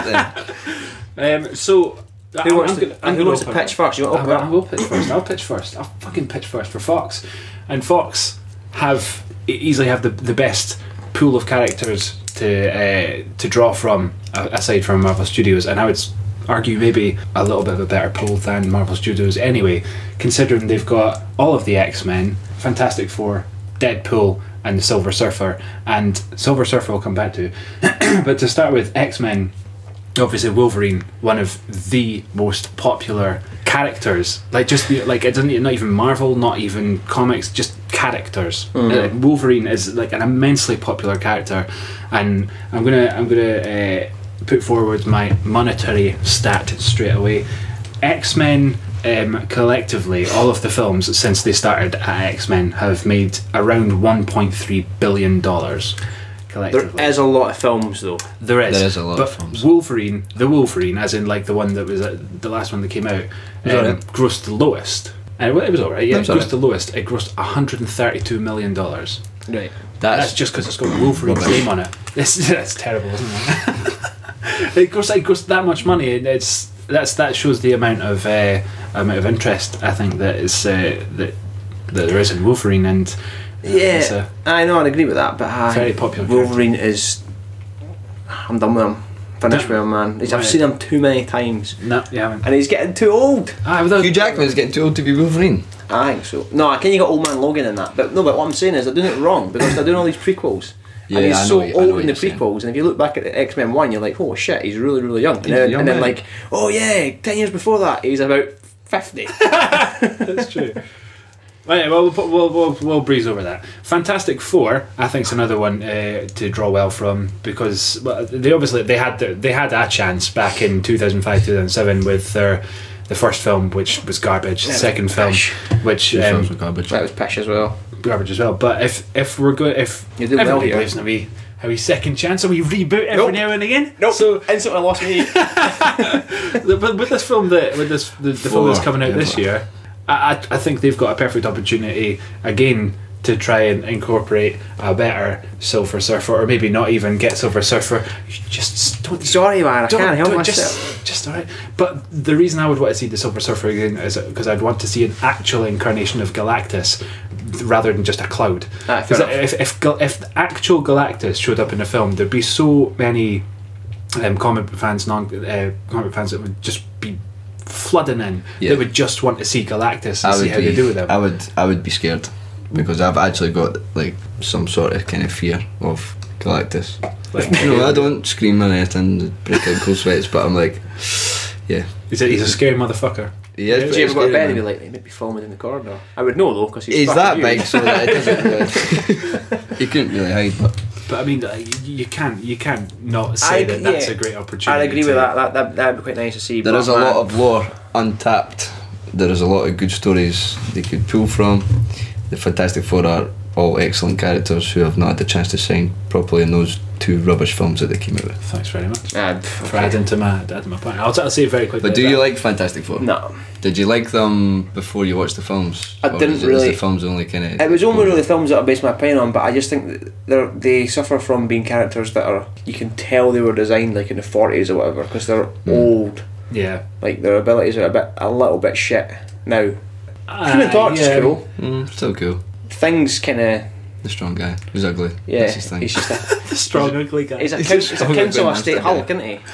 then. Um, so Who wants to? and who wants to pitch first? You want to I, open I will pitch first. I'll pitch first. I'll fucking pitch first for Fox, and Fox have e- easily have the the best pool of characters to uh, to draw from, uh, aside from Marvel Studios, and I would s- argue maybe a little bit of a better pool than Marvel Studios anyway, considering they've got all of the X-Men, Fantastic Four, Deadpool, and the Silver Surfer, and Silver Surfer we'll come back to. But to start with, X-Men, obviously Wolverine, one of the most popular characters. Like just the, like it doesn't not even Marvel, not even comics, just characters. Uh, Wolverine is like an immensely popular character, and I'm gonna I'm gonna uh, put forward my monetary stat straight away. X-Men. Um, collectively, all of the films since they started at X-Men have made around one point three billion dollars collectively. There is a lot of films though. There is. There is a lot but of films. Wolverine, the Wolverine, as in like the one that was uh, the last one that came out, Was um, alright. grossed the lowest. And well, it was alright. Yeah, It it was grossed alright. the lowest. It grossed one hundred thirty-two million dollars. Right. That's That's, just because it's got Wolverine's Rubbish. name on it. This, that's terrible, isn't it? it grossed it grossed that much money. and It's that's that shows the amount of uh, amount of interest I think that is uh, that that there is in Wolverine, and it's Yeah, a I know, I agree with that, but uh, very popular. Wolverine is. I'm done with him. Finished Done. with him, man. He's, I've Right. seen him too many times, character. No, you haven't. and he's getting too old. Ah, without, Hugh Jackman's getting too old to be Wolverine. I think so. No, I can you got Old Man Logan in that, but no. But what I'm saying is they're doing it wrong because they're doing all these prequels. Yeah, and he's I know so what you- I know old what in the you're saying. prequels, and if you look back at the X Men One, you're like, oh shit, he's really, really young. And He's a then, young and then man. like, oh yeah, ten years before that, he's about fifty. That's true. Right, well, we'll, put- we'll, we'll, we'll breeze over that. Fantastic Four, I think, is another one uh, to draw well from because well, they obviously they had the, they had a chance back in two thousand five, two thousand seven with their the first film, which was garbage. The Yeah, second film, pish. which Two films um, were garbage. That was pish as well. garbage as well. But if if we're good, if You do well everybody here. believes in a wee a wee second chance, a wee reboot every Nope. now and again. Nope. So Instantly lost me. but with this film that with this the, the film that's Four, coming out yeah, this four. year, I, I I think they've got a perfect opportunity again to try and incorporate a better Silver Surfer, or maybe not even get Silver Surfer. You just don't. Sorry, man, I don't, can't help don't- myself. Just, just alright. But the reason I would want to see the Silver Surfer again is because I'd want to see an actual incarnation of Galactus rather than just a cloud. Ah, fair Because enough. if if Gal- if the actual Galactus showed up in the film, there'd be so many um, comic book fans, non uh, comic book fans that would just be flooding in. Yeah. They would just want to see Galactus and I see would how be, they do with him. I would I would be scared because I've actually got like some sort of kind of fear of Galactus. Like, You know, I don't scream or anything, break out cold sweats, but I'm like, yeah. He's a, he's a scary motherfucker. He is Did pretty you ever got a scary, bed and man. be like, they might be filming in the corridor? I would know though, because he's, He's fucking that huge. big, so that it doesn't really. He couldn't really hide, but But I mean, uh, you, you can't you can't not say I- that that's yeah. a great opportunity. I agree to- with that. That that that'd be quite nice to see. there is a Batman. lot of lore untapped. There is a lot of good stories they could pull from. The Fantastic Four are all excellent characters who have not had the chance to shine properly in those two rubbish films that they came out with. Thanks very much Ah, pff, for okay. adding to my adding to my point. I'll, I'll say it very quickly. But do you that- like Fantastic Four? No, Did you like them before you watched the films? I Or didn't is it- really- Is the films only kind of? it was only really films that I based my opinion on. But I just think that they're, they suffer from being characters that are, you can tell they were designed like in the forties or whatever, because they're Hmm. old. Yeah. Like their abilities are a bit, a little bit shit now. Uh, Human Torch yeah. is cool. Mm, still cool. Things kind of, The strong guy. He's ugly. yeah. That's his thing. He's just a, The strong ugly guy. he's a, He's coun- a he's a strong council ugly estate monster Hulk, guy. isn't he?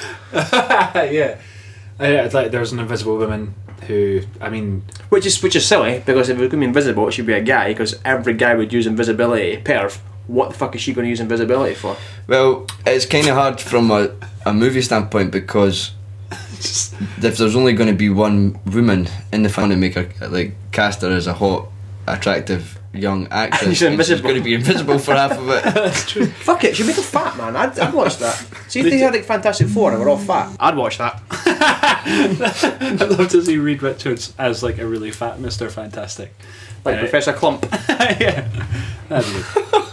yeah. Uh, it's like there's an invisible woman who, I mean, Which is which is silly, because if it was going to be invisible, it should be a guy, because every guy would use invisibility. Perv, what the fuck is she going to use invisibility for? Well, it's kind of hard from a, a movie standpoint because just, if there's only going to be one woman in the film to make her like cast her as a hot, attractive young actress, She's and invisible. she's going to be invisible for half of it. that's true. Fuck it, she'd make her fat, man. I'd, I'd watch that. See if they had like Fantastic Four and we're all fat. I'd watch that. I'd love to see Reed Richards as like a really fat Mister Fantastic. Like Uh, Professor Clump. yeah. That'd be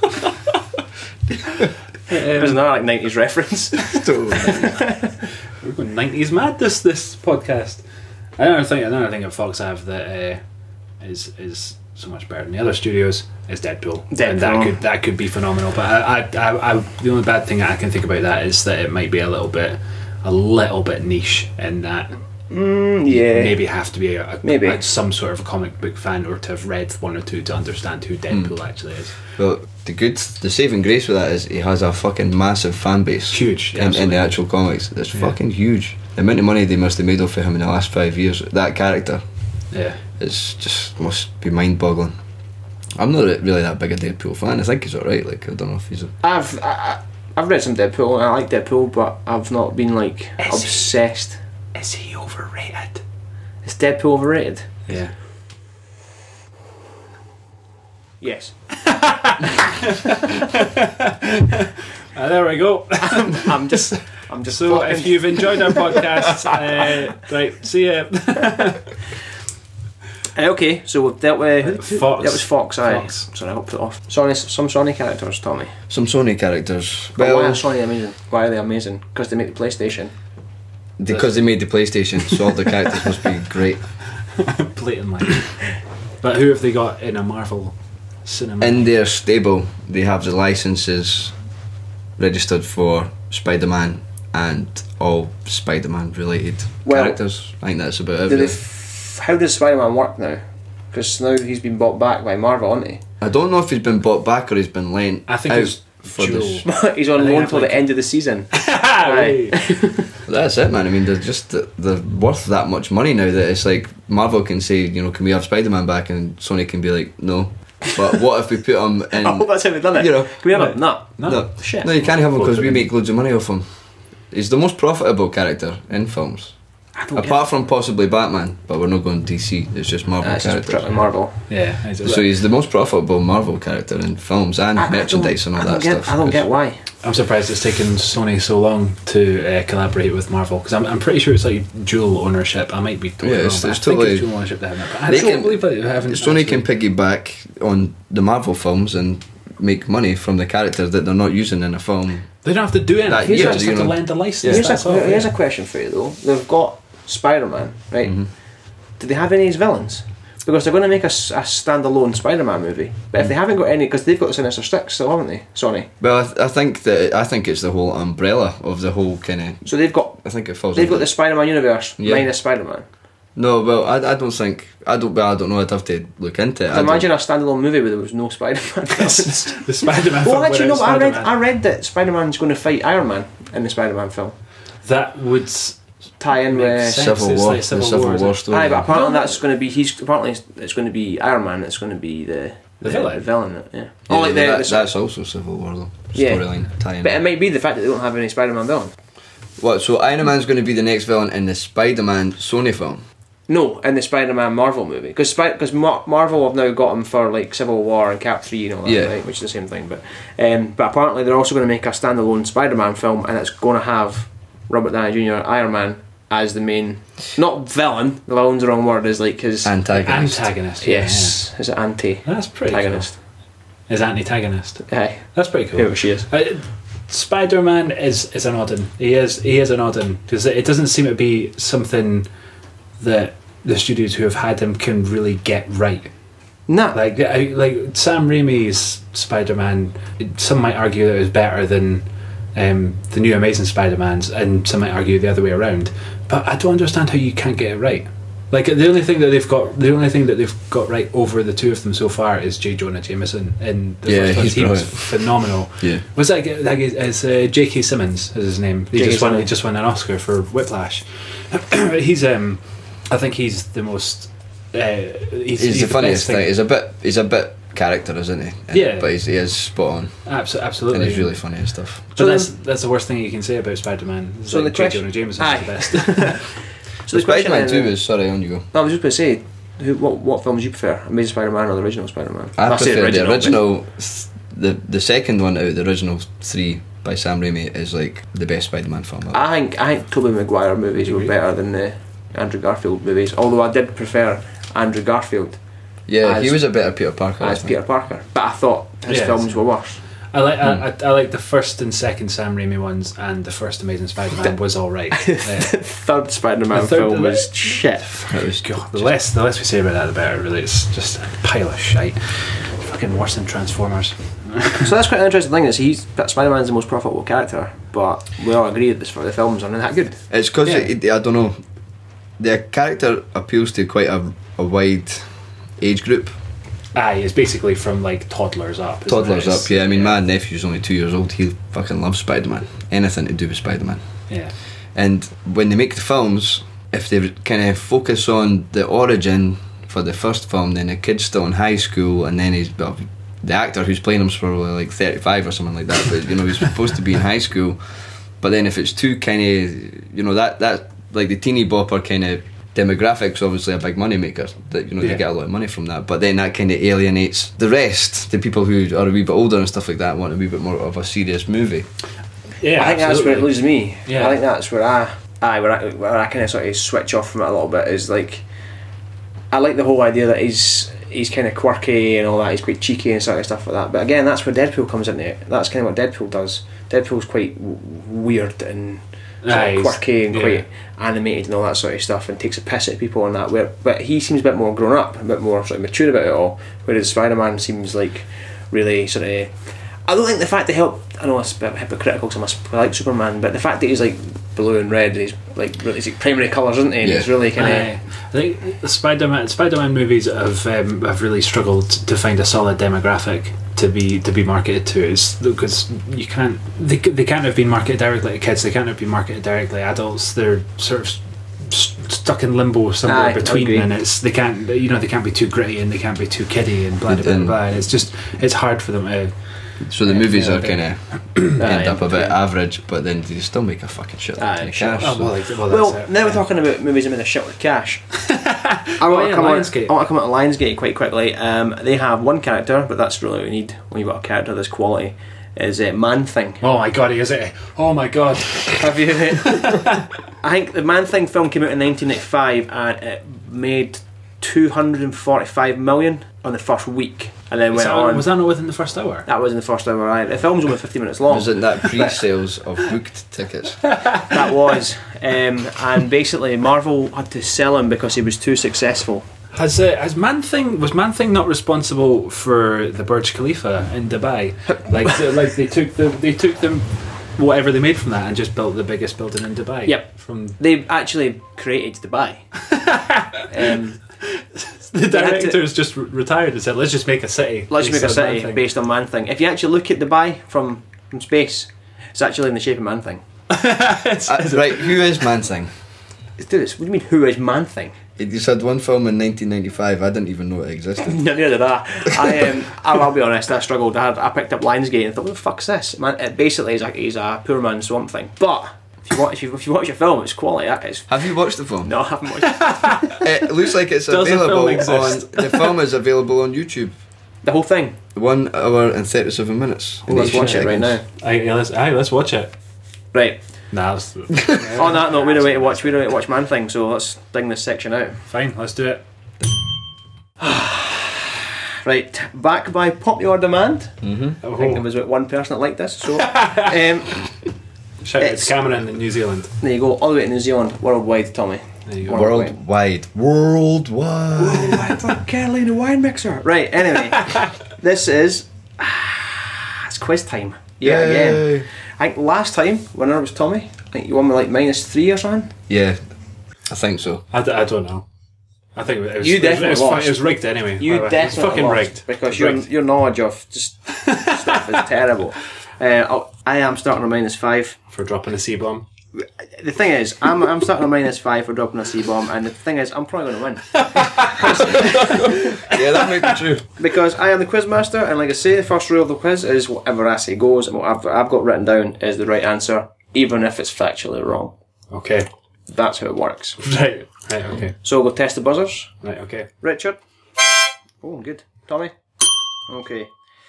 good. There's another like nineties reference. We're going nineties mad this this podcast. Another thing, another thing at Fox have that uh, is is so much better than the other studios is Deadpool, and that Deadpool. could that could be phenomenal. But I, I, I, I, the only bad thing I can think about that is that it might be a little bit, a little bit niche in that. Mm, yeah. Maybe have to be a, a, Maybe. a- some sort of a comic book fan or to have read one or two to understand who Deadpool actually is. Well, the good, the saving grace with that is he has a fucking massive fan base. Huge, in, in absolutely. the actual comics. It's Yeah. fucking huge. The amount of money they must have made off of him in the last five years, that character, Yeah. is just must be mind-boggling. I'm not really that big a Deadpool fan. I think he's alright. Like I don't know if he's a. I've I, I- I've read some Deadpool and I like Deadpool, but I've not been like Is he? obsessed. Is he overrated? Is Deadpool overrated? Yeah. Yes. Uh, there we go. I'm just I'm just So fucking- if you've enjoyed our podcast, uh, right, see ya. Uh, okay, so we've dealt with Fox. That was Fox, aye. Fox. Sorry, I hope it off. Sony, some Sony characters, Tommy. Some Sony characters. But why Well, are Sony amazing? Why are they amazing? Because they make the PlayStation. because they made the PlayStation, so all the characters must be great. Blatantly. But who have they got in a Marvel cinema? In their stable, they have the licenses registered for Spider-Man and all Spider-Man related Well, characters. I think that's about it. Do they really. f- how does Spider-Man work now? Because now he's been bought back by Marvel, hasn't he? I don't know if he's been bought back or he's been lent I think out it's for dual. this. He's on I think loan it's till like- the end of the season. Right. That's it, man. I mean, they're just they're worth that much money now that it's like Marvel can say, you know, can we have Spider-Man back, and Sony can be like, no. But what if we put him in? Oh, that's how they've done it. You know, Can we have right. him? No. No. no, Shit. no, you can't have him because we Well, make loads of money off him. He's the most profitable character in films, I don't apart from possibly Batman. But we're not going D C. It's just Marvel That's just characters. strictly Marvel. Yeah. I So he's the most profitable Marvel character in films and I- I merchandise don't- and all I don't that get, stuff. I don't 'cause- get why. I'm surprised it's taken Sony so long to uh, collaborate with Marvel because I'm, I'm pretty sure it's like dual ownership. I might be totally Yeah, wrong, it's- but it's I think totally- it's dual ownership. They haven't. But I They can't can- believe they haven't. Sony actually- can piggyback on the Marvel films and make money from the characters that they're not using in a film. They don't have to do anything. That They year, just you have to know. lend the license. Yeah. Here's, That's a, all. here's yeah. a question for you though. They've got Spider-Man, right? Mhm. Do they have any of his villains? because they're going to make a, s- a standalone Spider-Man movie. But if they haven't got any, because they've got the Sinister Six still, haven't they? Sony. Well, I, th- I think that I think it's the whole umbrella of the whole kind of. So they've got I think it falls. they've under got the Spider-Man universe Yeah. minus Spider-Man. No, well, I, I don't think I don't. Well, I don't know. I'd have to look into it. I don't- Imagine a standalone movie where there was no Spider-Man. the Spider-Man. Well, film actually, no. without I read Spider-Man. I read that Spider-Man's going to fight Iron Man in the Spider-Man film. That would Tie in Makes with. sense. Civil It's War, like Civil the Civil War, is War it? story. Aye, but apparently No. that's going to be he's apparently it's going to be Iron Man. That's going to be the The villain? The villain, yeah. Yeah, Oh, like the, that- the- that's also Civil War though. Yeah. Storyline tie-in. but it might be the fact that they don't have any Spider-Man villain. What? So Iron Man's going to be the next villain in the Spider-Man Sony film. No, in the Spider-Man Marvel movie, because because Mar- Marvel have now got him for like Civil War and Cap three and all that, Yeah. right? Which is the same thing. But um, but apparently they're also going to make a standalone Spider-Man film, and it's going to have Robert Downey Junior Iron Man as the main, not villain. The villain's the wrong word. Is like his Antagonist. antagonist. Yeah, yes, his anti yeah. That's pretty antagonist. cool. His antagonist. Aye, That's pretty cool. whoever she is. Uh, Spider-Man is is an odd one. He is he is an odd one because it doesn't seem to be something that the studios who have had him can really get right. Nah, Like I, like Sam Raimi's Spider-Man, some might argue that it was better than um, the new Amazing Spider-Mans, and some might argue the other way around. But I don't understand how you can't get it right. Like the only thing that they've got, the only thing that they've got right over the two of them so far is J. Jonah Jameson in the Yeah, first one. he's He was brilliant. phenomenal. Yeah. Was that like it's uh, J K. Simmons is his name? He J K. just won. He Simmons. just won an Oscar for Whiplash. he's um, I think he's the most. Uh, he's, He's, the funniest best thing. He's a bit. He's a bit character, isn't he? And- Yeah. But he's, he is spot on, Abso- absolutely. and he's really funny and stuff. But So that's that's the worst thing you can say about Spider-Man. It's So like the J. question- Jonah Jameson Aye. is the best. so the question Spider-Man then- Two is sorry. On you go. No, I was just going to say, who, what what films do you prefer, Amazing Spider-Man or the original Spider-Man? I say prefer the original. The the second one out of the original three by Sam Raimi is like the best Spider-Man film ever. I think I think Tobey Maguire movies were Agree. better than the Andrew Garfield movies. Although I did prefer Andrew Garfield yeah, as- he was a better Peter Parker. as I think. Peter Parker, but I thought his Yeah, films it's- were worse. I like Hmm. I, I, I like the first and second Sam Raimi ones, and the first Amazing Spider-Man was all right. the Uh, third Spider-Man The third- film was shit. It was God, the less the less we say about that, the better. Really, it's just a pile of shite. Fucking worse than Transformers. So that's quite an interesting thing. Is he's that Spider-Man's the most profitable character, but we all agree that this, the films aren't that good. It's because Yeah. I don't know. The character appeals to quite a, a wide age group. Aye, it's basically from like toddlers up. isn't it? Toddlers It's- up, yeah. I mean, my nephew's only two years old. He fucking loves Spider-Man. Anything to do with Spider-Man. Yeah. And when they make the films, if they kind of focus on the origin for the first film, then the kid's still in high school, and then he's well, the actor who's playing him's probably like thirty-five or something like that. But you know, he's supposed to be in high school. But then if it's too kind of, you know, that that like the teeny bopper kind of demographics, obviously a big money maker. That you know Yeah. they get a lot of money from that. But then that kind of alienates the rest. The people who are a wee bit older and stuff like that want a wee bit more of a serious movie. Yeah, I think that's where it absolutely. loses me. Yeah. I think that's where I, I where I, where I kind of sort of switch off from it a little bit. Is like, I like the whole idea that he's he's kind of quirky and all that. He's quite cheeky and sort of stuff like that. But again, that's where Deadpool comes into it. That's kind of what Deadpool does. Deadpool's quite w- weird and sort of Aye, he's- quirky and yeah. quite animated and all that sort of stuff, and takes a piss at people and that. Where, but he seems a bit more grown up, a bit more sort of mature about it all. Whereas Spider-Man seems like really sort of. I don't think the fact that help. I know it's a bit hypocritical because I like Superman, but the fact that he's like blue and red, and he's like really, he's like primary colours, isn't he? And Yeah. he's really kind Aye. I think the Spider-Man Spider-Man movies have um, have really struggled to find a solid demographic to be to be marketed to. It's because you can't they, they can't have been marketed directly to kids. They can't have been marketed directly to adults. They're sort of s- stuck in limbo somewhere Aye, I between, agree. and it's they can't you know they can't be too gritty and they can't be too kiddie and blah blah blah. And- blah. And it's just it's hard for them to. So the Yeah, movies yeah, are but- kind of Aye, end up a bit yeah. average, but then they still make a fucking shit Aye, ton of sure. cash. Oh, so- well, like, well, Well, that's it. now we're Yeah. talking about movies that made a shit with cash. I Oh, want yeah, to come on. Lionsgate. I want to come on to Lionsgate quite quickly. Um, they have one character, but that's really what you need when you've got a character of this quality. Is uh, Man Thing. Oh my god, he is it? Oh my god. Have you? I think the Man Thing film came out in nineteen ninety-five and it made two hundred forty-five million on the first week, and then Was went that, on. was that not within the first hour? That was in the first hour. Right? The film's only fifty minutes long. Wasn't that pre-sales of booked tickets? That was, um, and basically Marvel had to sell him because he was too successful, Has uh, has Man Thing was Man Thing not responsible for the Burj Khalifa in Dubai? Like so, like they took the they took them whatever they made from that and just built the biggest building in Dubai. Yep. From They actually created Dubai. um, the They had to- directors just re- retired and said, "Let's just make a city. let's based make a on Man city Thing." based on Man Thing. If you actually look at Dubai from, from space, it's actually in the shape of Man Thing. It's- Uh, right, who is Man Thing? Dude, it's- what do you mean, who is Man Thing? It just had one film in nineteen ninety-five. I didn't even know it existed. Neither did I. I um, I'll, I'll be honest, I struggled. I, had, I picked up Lionsgate and thought, what the fuck's this? Man, it basically is a, he's a poor man's Swamp Thing. But if you watch, if you, if you watch a film, it's quality. That is. Have you watched the film? No, I haven't watched it. It looks like it's Does the available film exist? on. The film is available on YouTube. The whole thing. One hour and thirty-seven minutes. Oh, let's watch it right now. Aye, yeah, let's, aye, let's watch it. Right. Nah, let's, On that note, we're away to watch. We're away to watch Man Thing. So let's ding this section out. fine, let's do it. Right, back by popular demand. Mm-hmm. Oh, I think there was about one person that liked this. So um, shout out it's- to Cameron in New Zealand. there you go, all the way to New Zealand, worldwide, Tommy. There you go. World- Worldwide. Worldwide. Worldwide from Carolina Wine Mixer. Right, anyway, this is it's quiz time. Yeah, again. Yay. I think last time when I was Tommy, I think you won me like minus three or something. Yeah, I think so. I, d- I don't know. I think it was, You it was, it definitely was, fu- lost. it was rigged anyway. You by the way. definitely It's fucking lost rigged. because your Rigged. your knowledge of just stuff is terrible. Uh, I'll- I am starting on minus five. For dropping a C bomb. The thing is, I'm I'm starting on minus five for dropping a C bomb, and the thing is, I'm probably going to win Yeah, that might be true. because I am the quiz master, and like I say, the first rule of the quiz is whatever I say goes, and what I've I've got written down is the right answer, even if it's factually wrong. Okay. That's how it works. Right. Right, okay. So we'll test the buzzers. Right, okay. Richard. Oh, good. Tommy. Okay.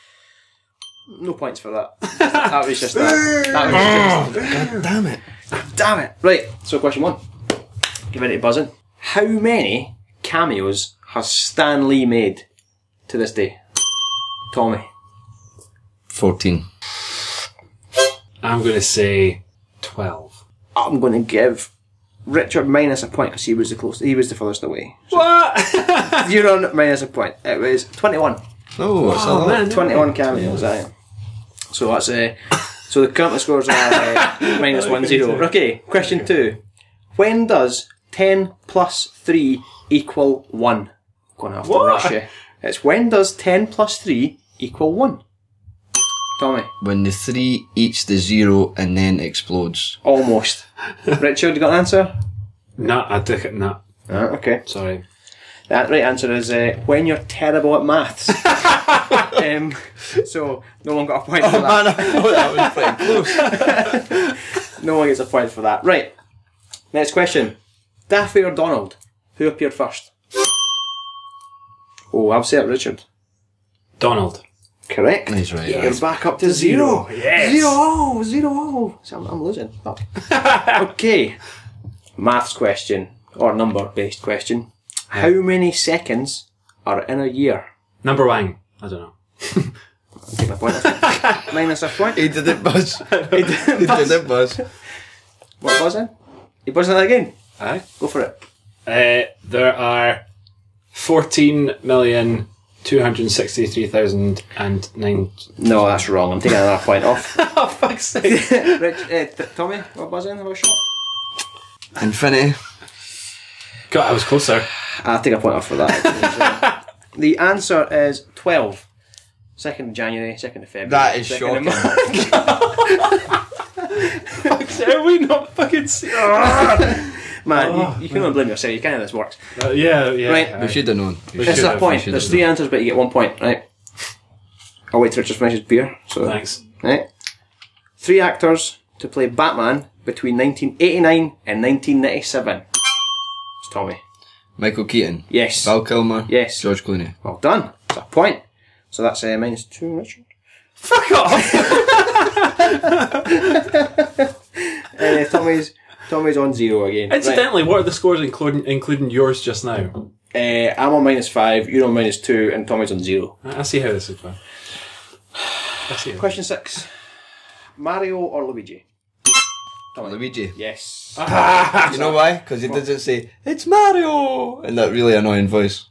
No points for that. That was just that. That was just God damn it. Damn it! Right, so question one. Give it a buzzing. How many cameos has Stan Lee made to this day? Tommy. fourteen. I'm going to say twelve. I'm going to give Richard minus a point because he was the closest. He was the furthest away. What? You're on minus a point. It was twenty-one. Oh, it's a lot. man. twenty-one cameos, aye. So that's uh, so the current scores are uh, minus one zero. Okay, question two. When does ten plus three equal one? Gonna have to What? rush you. It's when does ten plus three equal one? Tommy. When the three eats the zero and then explodes. Almost. Richard, you got an answer? No, I took it. No. Ah, okay. Sorry. The right answer is uh, when you're terrible at maths. um, so no one got a point for Oh that. man, I thought that was pretty close. No one gets a point for that. Right. Next question. Daffy or Donald? Who appeared first? Oh, I'll say it, Richard. Donald. Correct. He's right. You're back up to zero. Yes. Zero all. Zero all. So I'm, I'm losing. Fuck. Okay. Maths question. Or number based question. How many seconds are in a year? Number one. I don't know. Take my point off. Minus a point. He did it, Buzz. He did He did it, Buzz. What buzzing? You buzzing that again? Aye. Go for it. Uh, there are fourteen million two hundred sixty-three thousand and nine. No, that's wrong. I'm taking another point off. Oh fuck's sake! Rich, uh, t- Tommy, what buzzing? Have a shot? Infinity. God, I was closer. I'll take a point off for that. actually. So, the answer is twelve. second of January, second of February. That is second of shocking. March. Are we not fucking? Man, Oh, you, you can't blame yourself. You can't know this works. Uh, yeah, yeah. Right. aye. We should have known. We We This is should a have, point. should There's have three answers, but you get one point, right? I'll wait till Richard finishes beer. So, Thanks. right. Three actors to play Batman between nineteen eighty-nine and nineteen ninety-seven. It's Tommy. Michael Keaton. Yes. Val Kilmer. Yes. George Clooney. Well done. It's a point. So that's uh, minus two, Richard. Fuck off! Uh, Tommy's Tommy's on zero again. Incidentally, what are the scores including including yours just now? Right. Uh, I'm on minus five, you're on minus two, and Tommy's on zero. I see how this is going. I see. It. Question six. Mario or Luigi? Tommy. Luigi. Yes. You know why? Because he doesn't say, "It's Mario!" in that really annoying voice.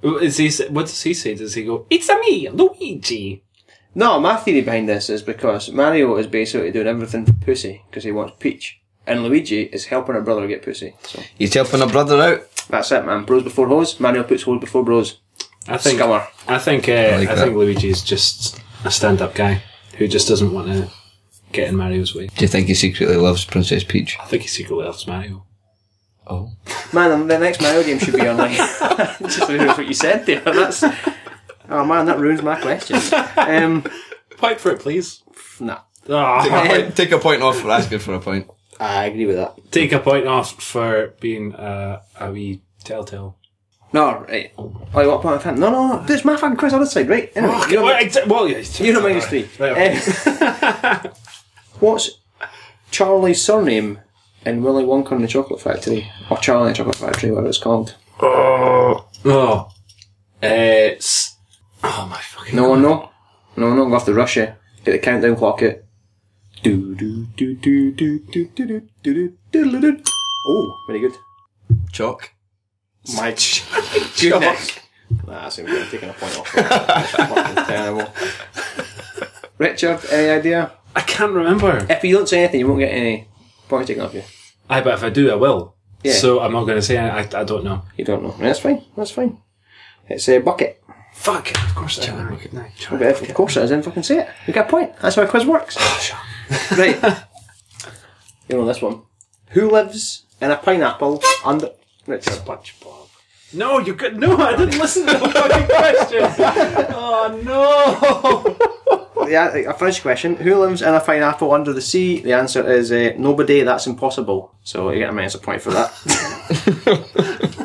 Is he? What does he say? Does he go? It's a me, Luigi. No, my theory behind this is because Mario is basically doing everything for pussy because he wants Peach, and Luigi is helping her brother get pussy. So He's helping a brother out. that's it, man. Bros before hoes. Mario puts hoes before bros. I think. Scummer. I think. Uh, I I, like that. think Luigi's just a stand-up guy who just doesn't want to get in Mario's way. Do you think he secretly loves Princess Peach? I think he secretly loves Mario. Oh. Man, the next Mario game should be online. Just what you said there. That's. Oh man, that ruins my question. Um, Point for it, please. nah. Oh, Take a, point, take a point off for asking for a point. I agree with that. take a point off for being uh, a wee telltale. No, right. Oh, you want point of hand? No, no, no. This is my fucking quiz on this side, right? Anyway, Oh, you know, well, exa- well, yeah, you know minus three. Right, Um, what's Charlie's surname in Willy Wonka and the Chocolate Factory? Or Charlie and the Chocolate Factory, whatever it's called. oh, oh, it's oh my fucking. No one know? No, no, we'll have to rush you. Get the countdown clock out. Do do do do do do do do do do do do. Oh, very good. Chalk. My goodness. Nah, that's going to be taking a point off. That's fucking terrible. Richard, any idea? I can't remember. If you don't say anything, you won't get any points taken off you. I but if I do, I will. Yeah. So I'm not going to say. I, I don't know. You don't know. That's fine. That's fine. It's a bucket. Fuck. Of course, it's Charlie. No, But if, of course it is, then fucking say it. You get a point. That's how a quiz works. Right. You know this one. Who lives in a pineapple under... Richard. SpongeBob. No, you could. No, I didn't listen to the fucking question. Oh no. Yeah, a French question. Who lives in a pineapple under the sea? The answer is uh, nobody. That's impossible. So you get a minus a point for that.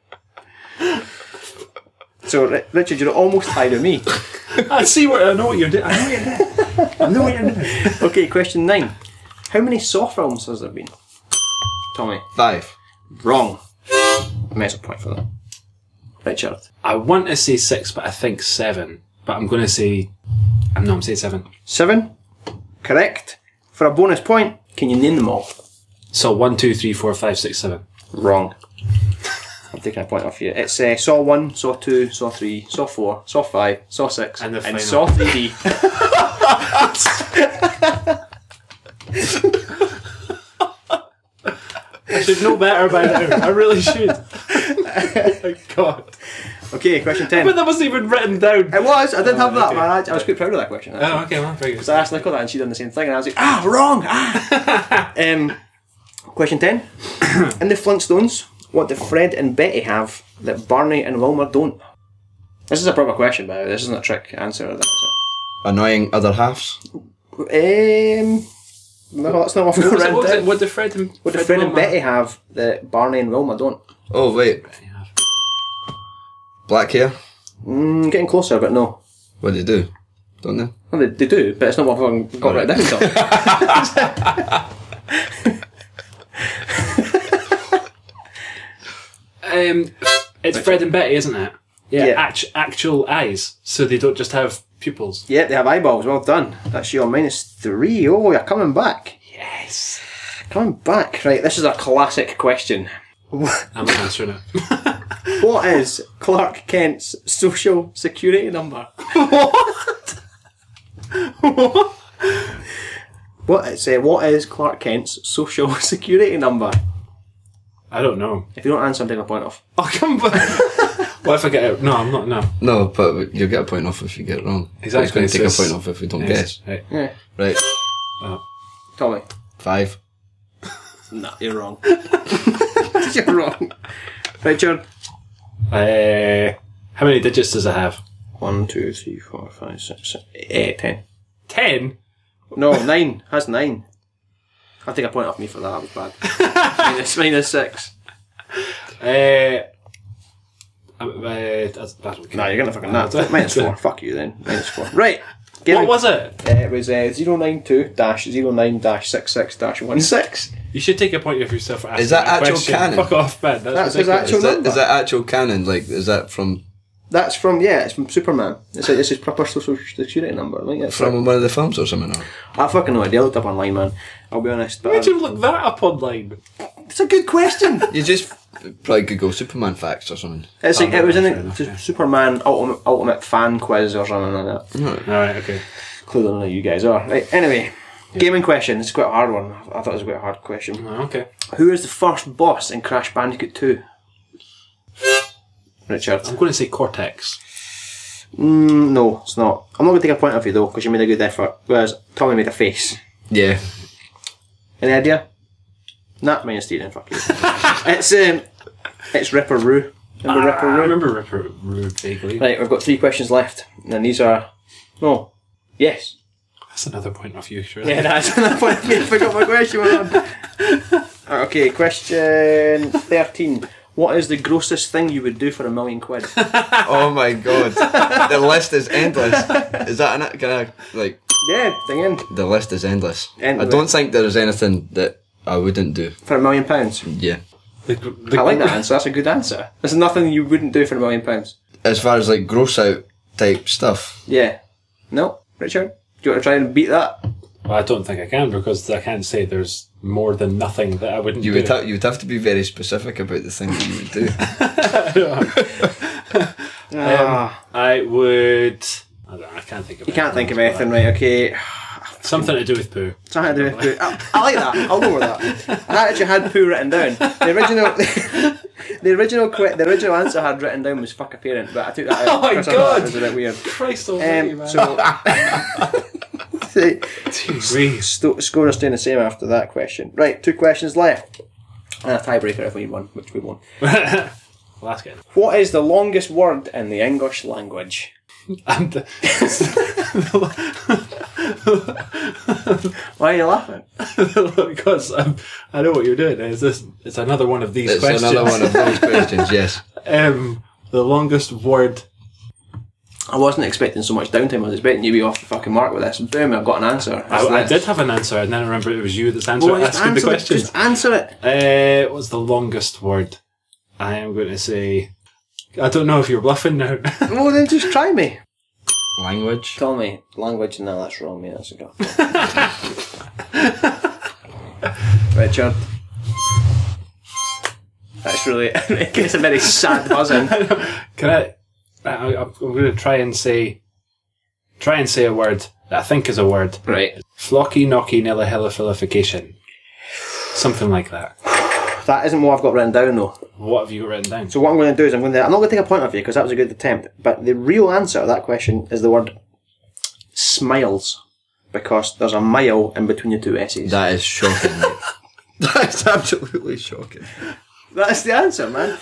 So R- Richard, you're almost tied with me. I see what I know what you're doing. I know what you're doing. I know what you're doing. Okay, question nine. How many Saw films has there been? Tommy. Five. Wrong. A minus a point for that. Richard. I want to say six, but I think seven. But I'm going to say. I'm no, I'm saying seven. Seven. Correct. For a bonus point, can you name them all? So one, two, three, four, five, six, seven. Wrong. I'm taking a point off you. It's uh, Saw one, Saw two, Saw three, Saw four, Saw five, Saw six, And the and final. Saw three D. I should know better by now. I really should. Oh my God. Okay, question ten. But that wasn't even written down. It was. I did have that, okay. man. I, I was quite proud of that question. Actually. Oh, okay, well, very good. Because I asked Nicola and she done the same thing, and I was like, ah, wrong. Ah. um, question ten. In the Flintstones, what do Fred and Betty have that Barney and Wilma don't? This is a proper question, by the way. This isn't a trick answer. Or that, Annoying other halves. um, no, that's not what we're What, was it, written what, was it, down. what did Fred and What do Fred and Betty have that Barney and Wilma don't? Oh, wait. Black hair? Mm, getting closer, but no. What do they do? Don't they? Well, they, they do, but it's not what I've got right down. Um, it's Fred and Betty, isn't it? Yeah, Yeah. Act- actual eyes, so they don't just have pupils. Yeah, they have eyeballs. Well done. That's your minus three. Oh, you're coming back. Yes. Coming back. Right, this is a classic question. I'm not answering it. What is Clark Kent's social security number? What? What? What is, uh, what is Clark Kent's social security number? I don't know. If you don't answer, I'm taking a point off. I'll come back. What if I get it? No, I'm not. No. No, but you'll get a point off if you get it wrong. Exactly, It's going to take it's- a point off if we don't Yes. guess. Right. Yeah. Right. Tommy. Five. Nah, you're wrong. You're wrong. Richard. Uh, how many digits does it have? One, two, three, four, five, six, seven, eight, ten. Ten? No, nine. Has nine. I'll take a point off me for that. That was bad. minus, minus six. Uh, uh, that's, I don't care. Nah, you're gonna fucking nah. Minus four. Fuck you then. Minus four. Right. Get What in. was it? Uh, it was uh, zero nine two dash zero nine dash six six dash one six. You should take a point of yourself for asking Is that that actual question. canon? Fuck off, man. That's, That's his ridiculous. actual Is that, number. is that actual canon? Like, is that from That's from, yeah, it's from Superman. It's, a, it's his proper social security number. I think it's From one of the films or something? Or? I fucking no idea. I looked up online, man. I'll be honest. But Why'd you look that up online? it's a good question. You just probably Google Superman facts or something. It's like, Oh, it was in fair the enough, the yeah. Superman Ultimate, Ultimate Fan Quiz or something like that. Alright, okay. Clearly none of you guys are. Right, anyway, gaming question. It's quite a hard one. I thought it was quite a hard question. Oh, okay. Who is the first boss in Crash Bandicoot two? Richard. I'm going to say Cortex. Mm, no, it's not. I'm not going to take a point off you though, because you made a good effort. Whereas Tommy made a face. Yeah. Any idea? Nah, minus three then, fuck you. it's um, it's Ripper Roo. Remember Ripper I Roo? remember Ripper Roo vaguely. Right, we've got three questions left, and these are no, yes. That's another point off you, surely. Yeah, that's another point. I forgot my question. Right, okay, question thirteen. What is the grossest thing you would do for a million quid? Oh my god. The list is endless. Is that an, can I, like, Yeah, thing in the list is endless. Endless. I don't think there is anything that I wouldn't do. for a million pounds. Yeah. The, gr- the, I like that answer. That's a good answer. There's nothing you wouldn't do for a million pounds. As far as like gross out type stuff. Yeah. No, Richard. Do you want to try and beat that? Well, I don't think I can because I can't say there's more than nothing that I wouldn't You do. would have you would have to be very specific about the things you would do. Ah, I would. I, don't know, I can't think of. you can't think of anything, right? Okay. Something to do with poo. Something to do with poo. I, I like that. I'll go with that. I actually had poo written down. The original, the original, que- the original answer I had written down was fuck a parent, but I took that out. Oh my because I thought God. It was a bit weird. Christ almighty, Um, man. so, Jeez. sto- score is staying the same after that question. Right, two questions left, and a tiebreaker if we need one, which we won't. Well, that's good. What is the longest word in the English language? And the, Why are you laughing? because um, I know what you're doing. Is this? It's another one of these It's questions. another one of those questions, yes. Um, the longest word. I wasn't expecting so much downtime. I was expecting you to be off the fucking mark with this. Boom, I've got an answer. I, I did have an answer, and then I remember it was you that's answer, Well, just asking the answer it. question. Just answer it. Uh, what's the longest word? I am going to say. I don't know if you're bluffing now. Well, then just try me. Language. Tell me. Language, no, that's wrong, mate. That's a go. Richard. That's really... it's a very sad buzzing. Can I? I I'm going to try and say. Try and say a word that I think is a word. Right. Flocky knocky nillahillification. Something like that. That isn't what I've got written down, though. What have you got written down? So what I'm going to do is I'm going to... I'm not going to take a point off you, because that was a good attempt. But the real answer to that question is the word smiles. Because there's a mile in between the two S's. That is shocking, mate. That's absolutely shocking. That's the answer, man.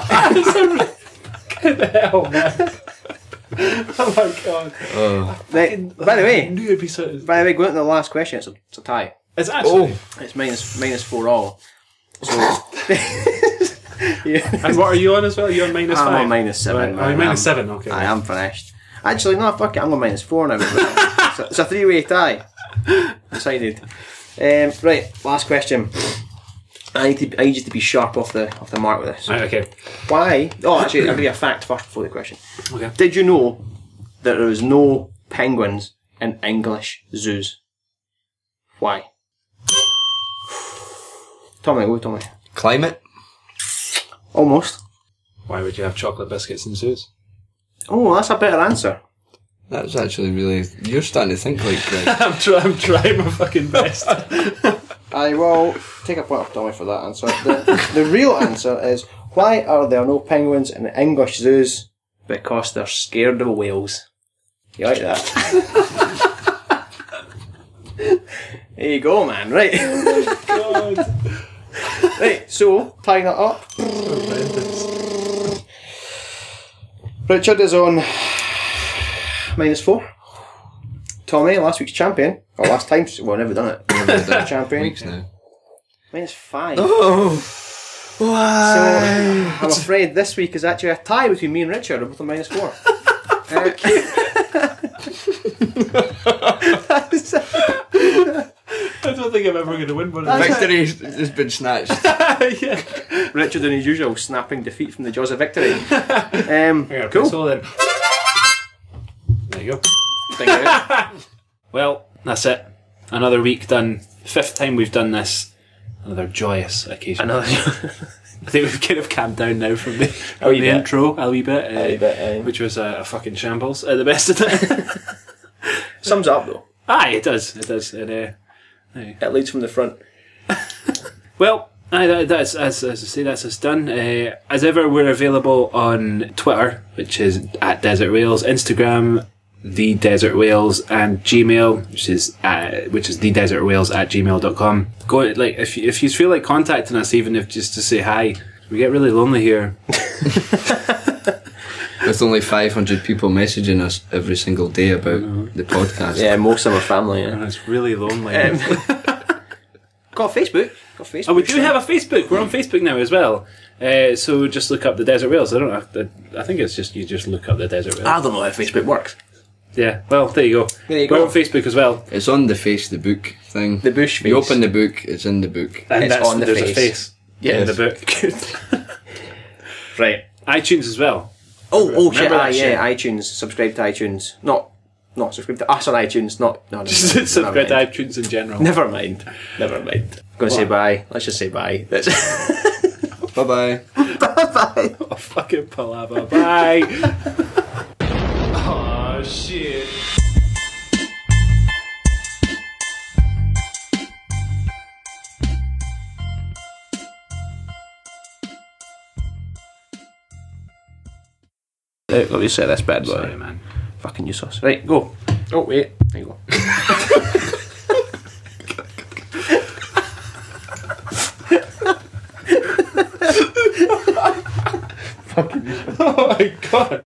What the hell, man? Oh my god. Oh. Right, by the I way, knew it'd be so. by the way, going to the last question, it's a, it's a tie. It's actually. It's minus minus four all. So, yeah. And what are you on as well? You're on minus I'm five? on minus seven. Right. Oh, man. you're minus I'm- seven, okay. I am finished. Actually, no, fuck it. I'm on minus four now. it's, a, it's a three-way tie. Decided. Um, right, last question. I need to. I need you to be sharp off the off the mark with this. Right, okay. Why? Oh, actually, I'll give you a fact first before the question. Okay. Did you know that there is no penguins in English zoos? Why? Tommy, go Tommy. Climate? Almost. Why would you have chocolate biscuits in zoos? Oh, that's a better answer. That's actually really... You're starting to think like... like I'm, try- I'm trying my fucking best. I will take a point off Tommy for that answer. The, the real answer is, why are there no penguins in the English zoos? Because they're scared of whales. You like that? There you go, man. Right. God. Right, so, tying that up. Richard is on minus four. Tommy, last week's champion. Or last time, well, never done it. Never done champion. weeks now. Minus five. Oh! So, Why? I'm afraid this week is actually a tie between me and Richard, both on minus four. uh, I don't think I'm ever going to win one of That's these. Victory has been snatched. Yeah. Richard in his usual snapping defeat from the jaws of victory. Um, Here, cool. so then. There you go. Thank you. Well, that's it. Another week done. Fifth time we've done this. Another joyous occasion. Another. I think we've kind of calmed down now from the, from wee the bit. intro a wee bit, uh, A wee bit, aye. which was uh, a fucking shambles at the best of time. Sums up though. Aye, it does. It does. And, uh, aye. It leads from the front. Well, aye, that, that's as, as I say, that's us done. Uh, as ever, we're available on Twitter, which is at Desert Whales, Instagram, The Desert Whales, and Gmail, which is uh, which is the Desert Whales at gmail dot com. Go like if you, if you feel like contacting us, even if just to say hi. We get really lonely here. With only five hundred people messaging us every single day about the podcast. Yeah, most of our family. Yeah. And it's really lonely. Um, got a Facebook. Got a Facebook. Oh, we do have a Facebook. We're on Facebook now as well. Uh, so just look up the Desert Whales. I don't know. I think it's just you just look up the Desert Whales. I don't know how Facebook works. Yeah. Well, there you go. There you We're go. on Facebook as well. It's on the face, the book thing. The bush You face. open the book, it's in the book. And It's that's on the there's face. a face in Yes. the book. Right. iTunes as well. Oh, oh shit! Remember that Ah, shit? yeah, iTunes. Subscribe to iTunes. Not, not subscribe to us on iTunes. Not, no, no, Just no, subscribe never to mind. iTunes in general. Never mind. Never mind. Going to say bye. Let's just say bye. That's Bye bye. bye. Oh, fucking palaver. Bye. Oh shit. Let me say this bad boy. Sorry, man. Fucking useless. Right, go. Oh wait. There you go. Oh my god.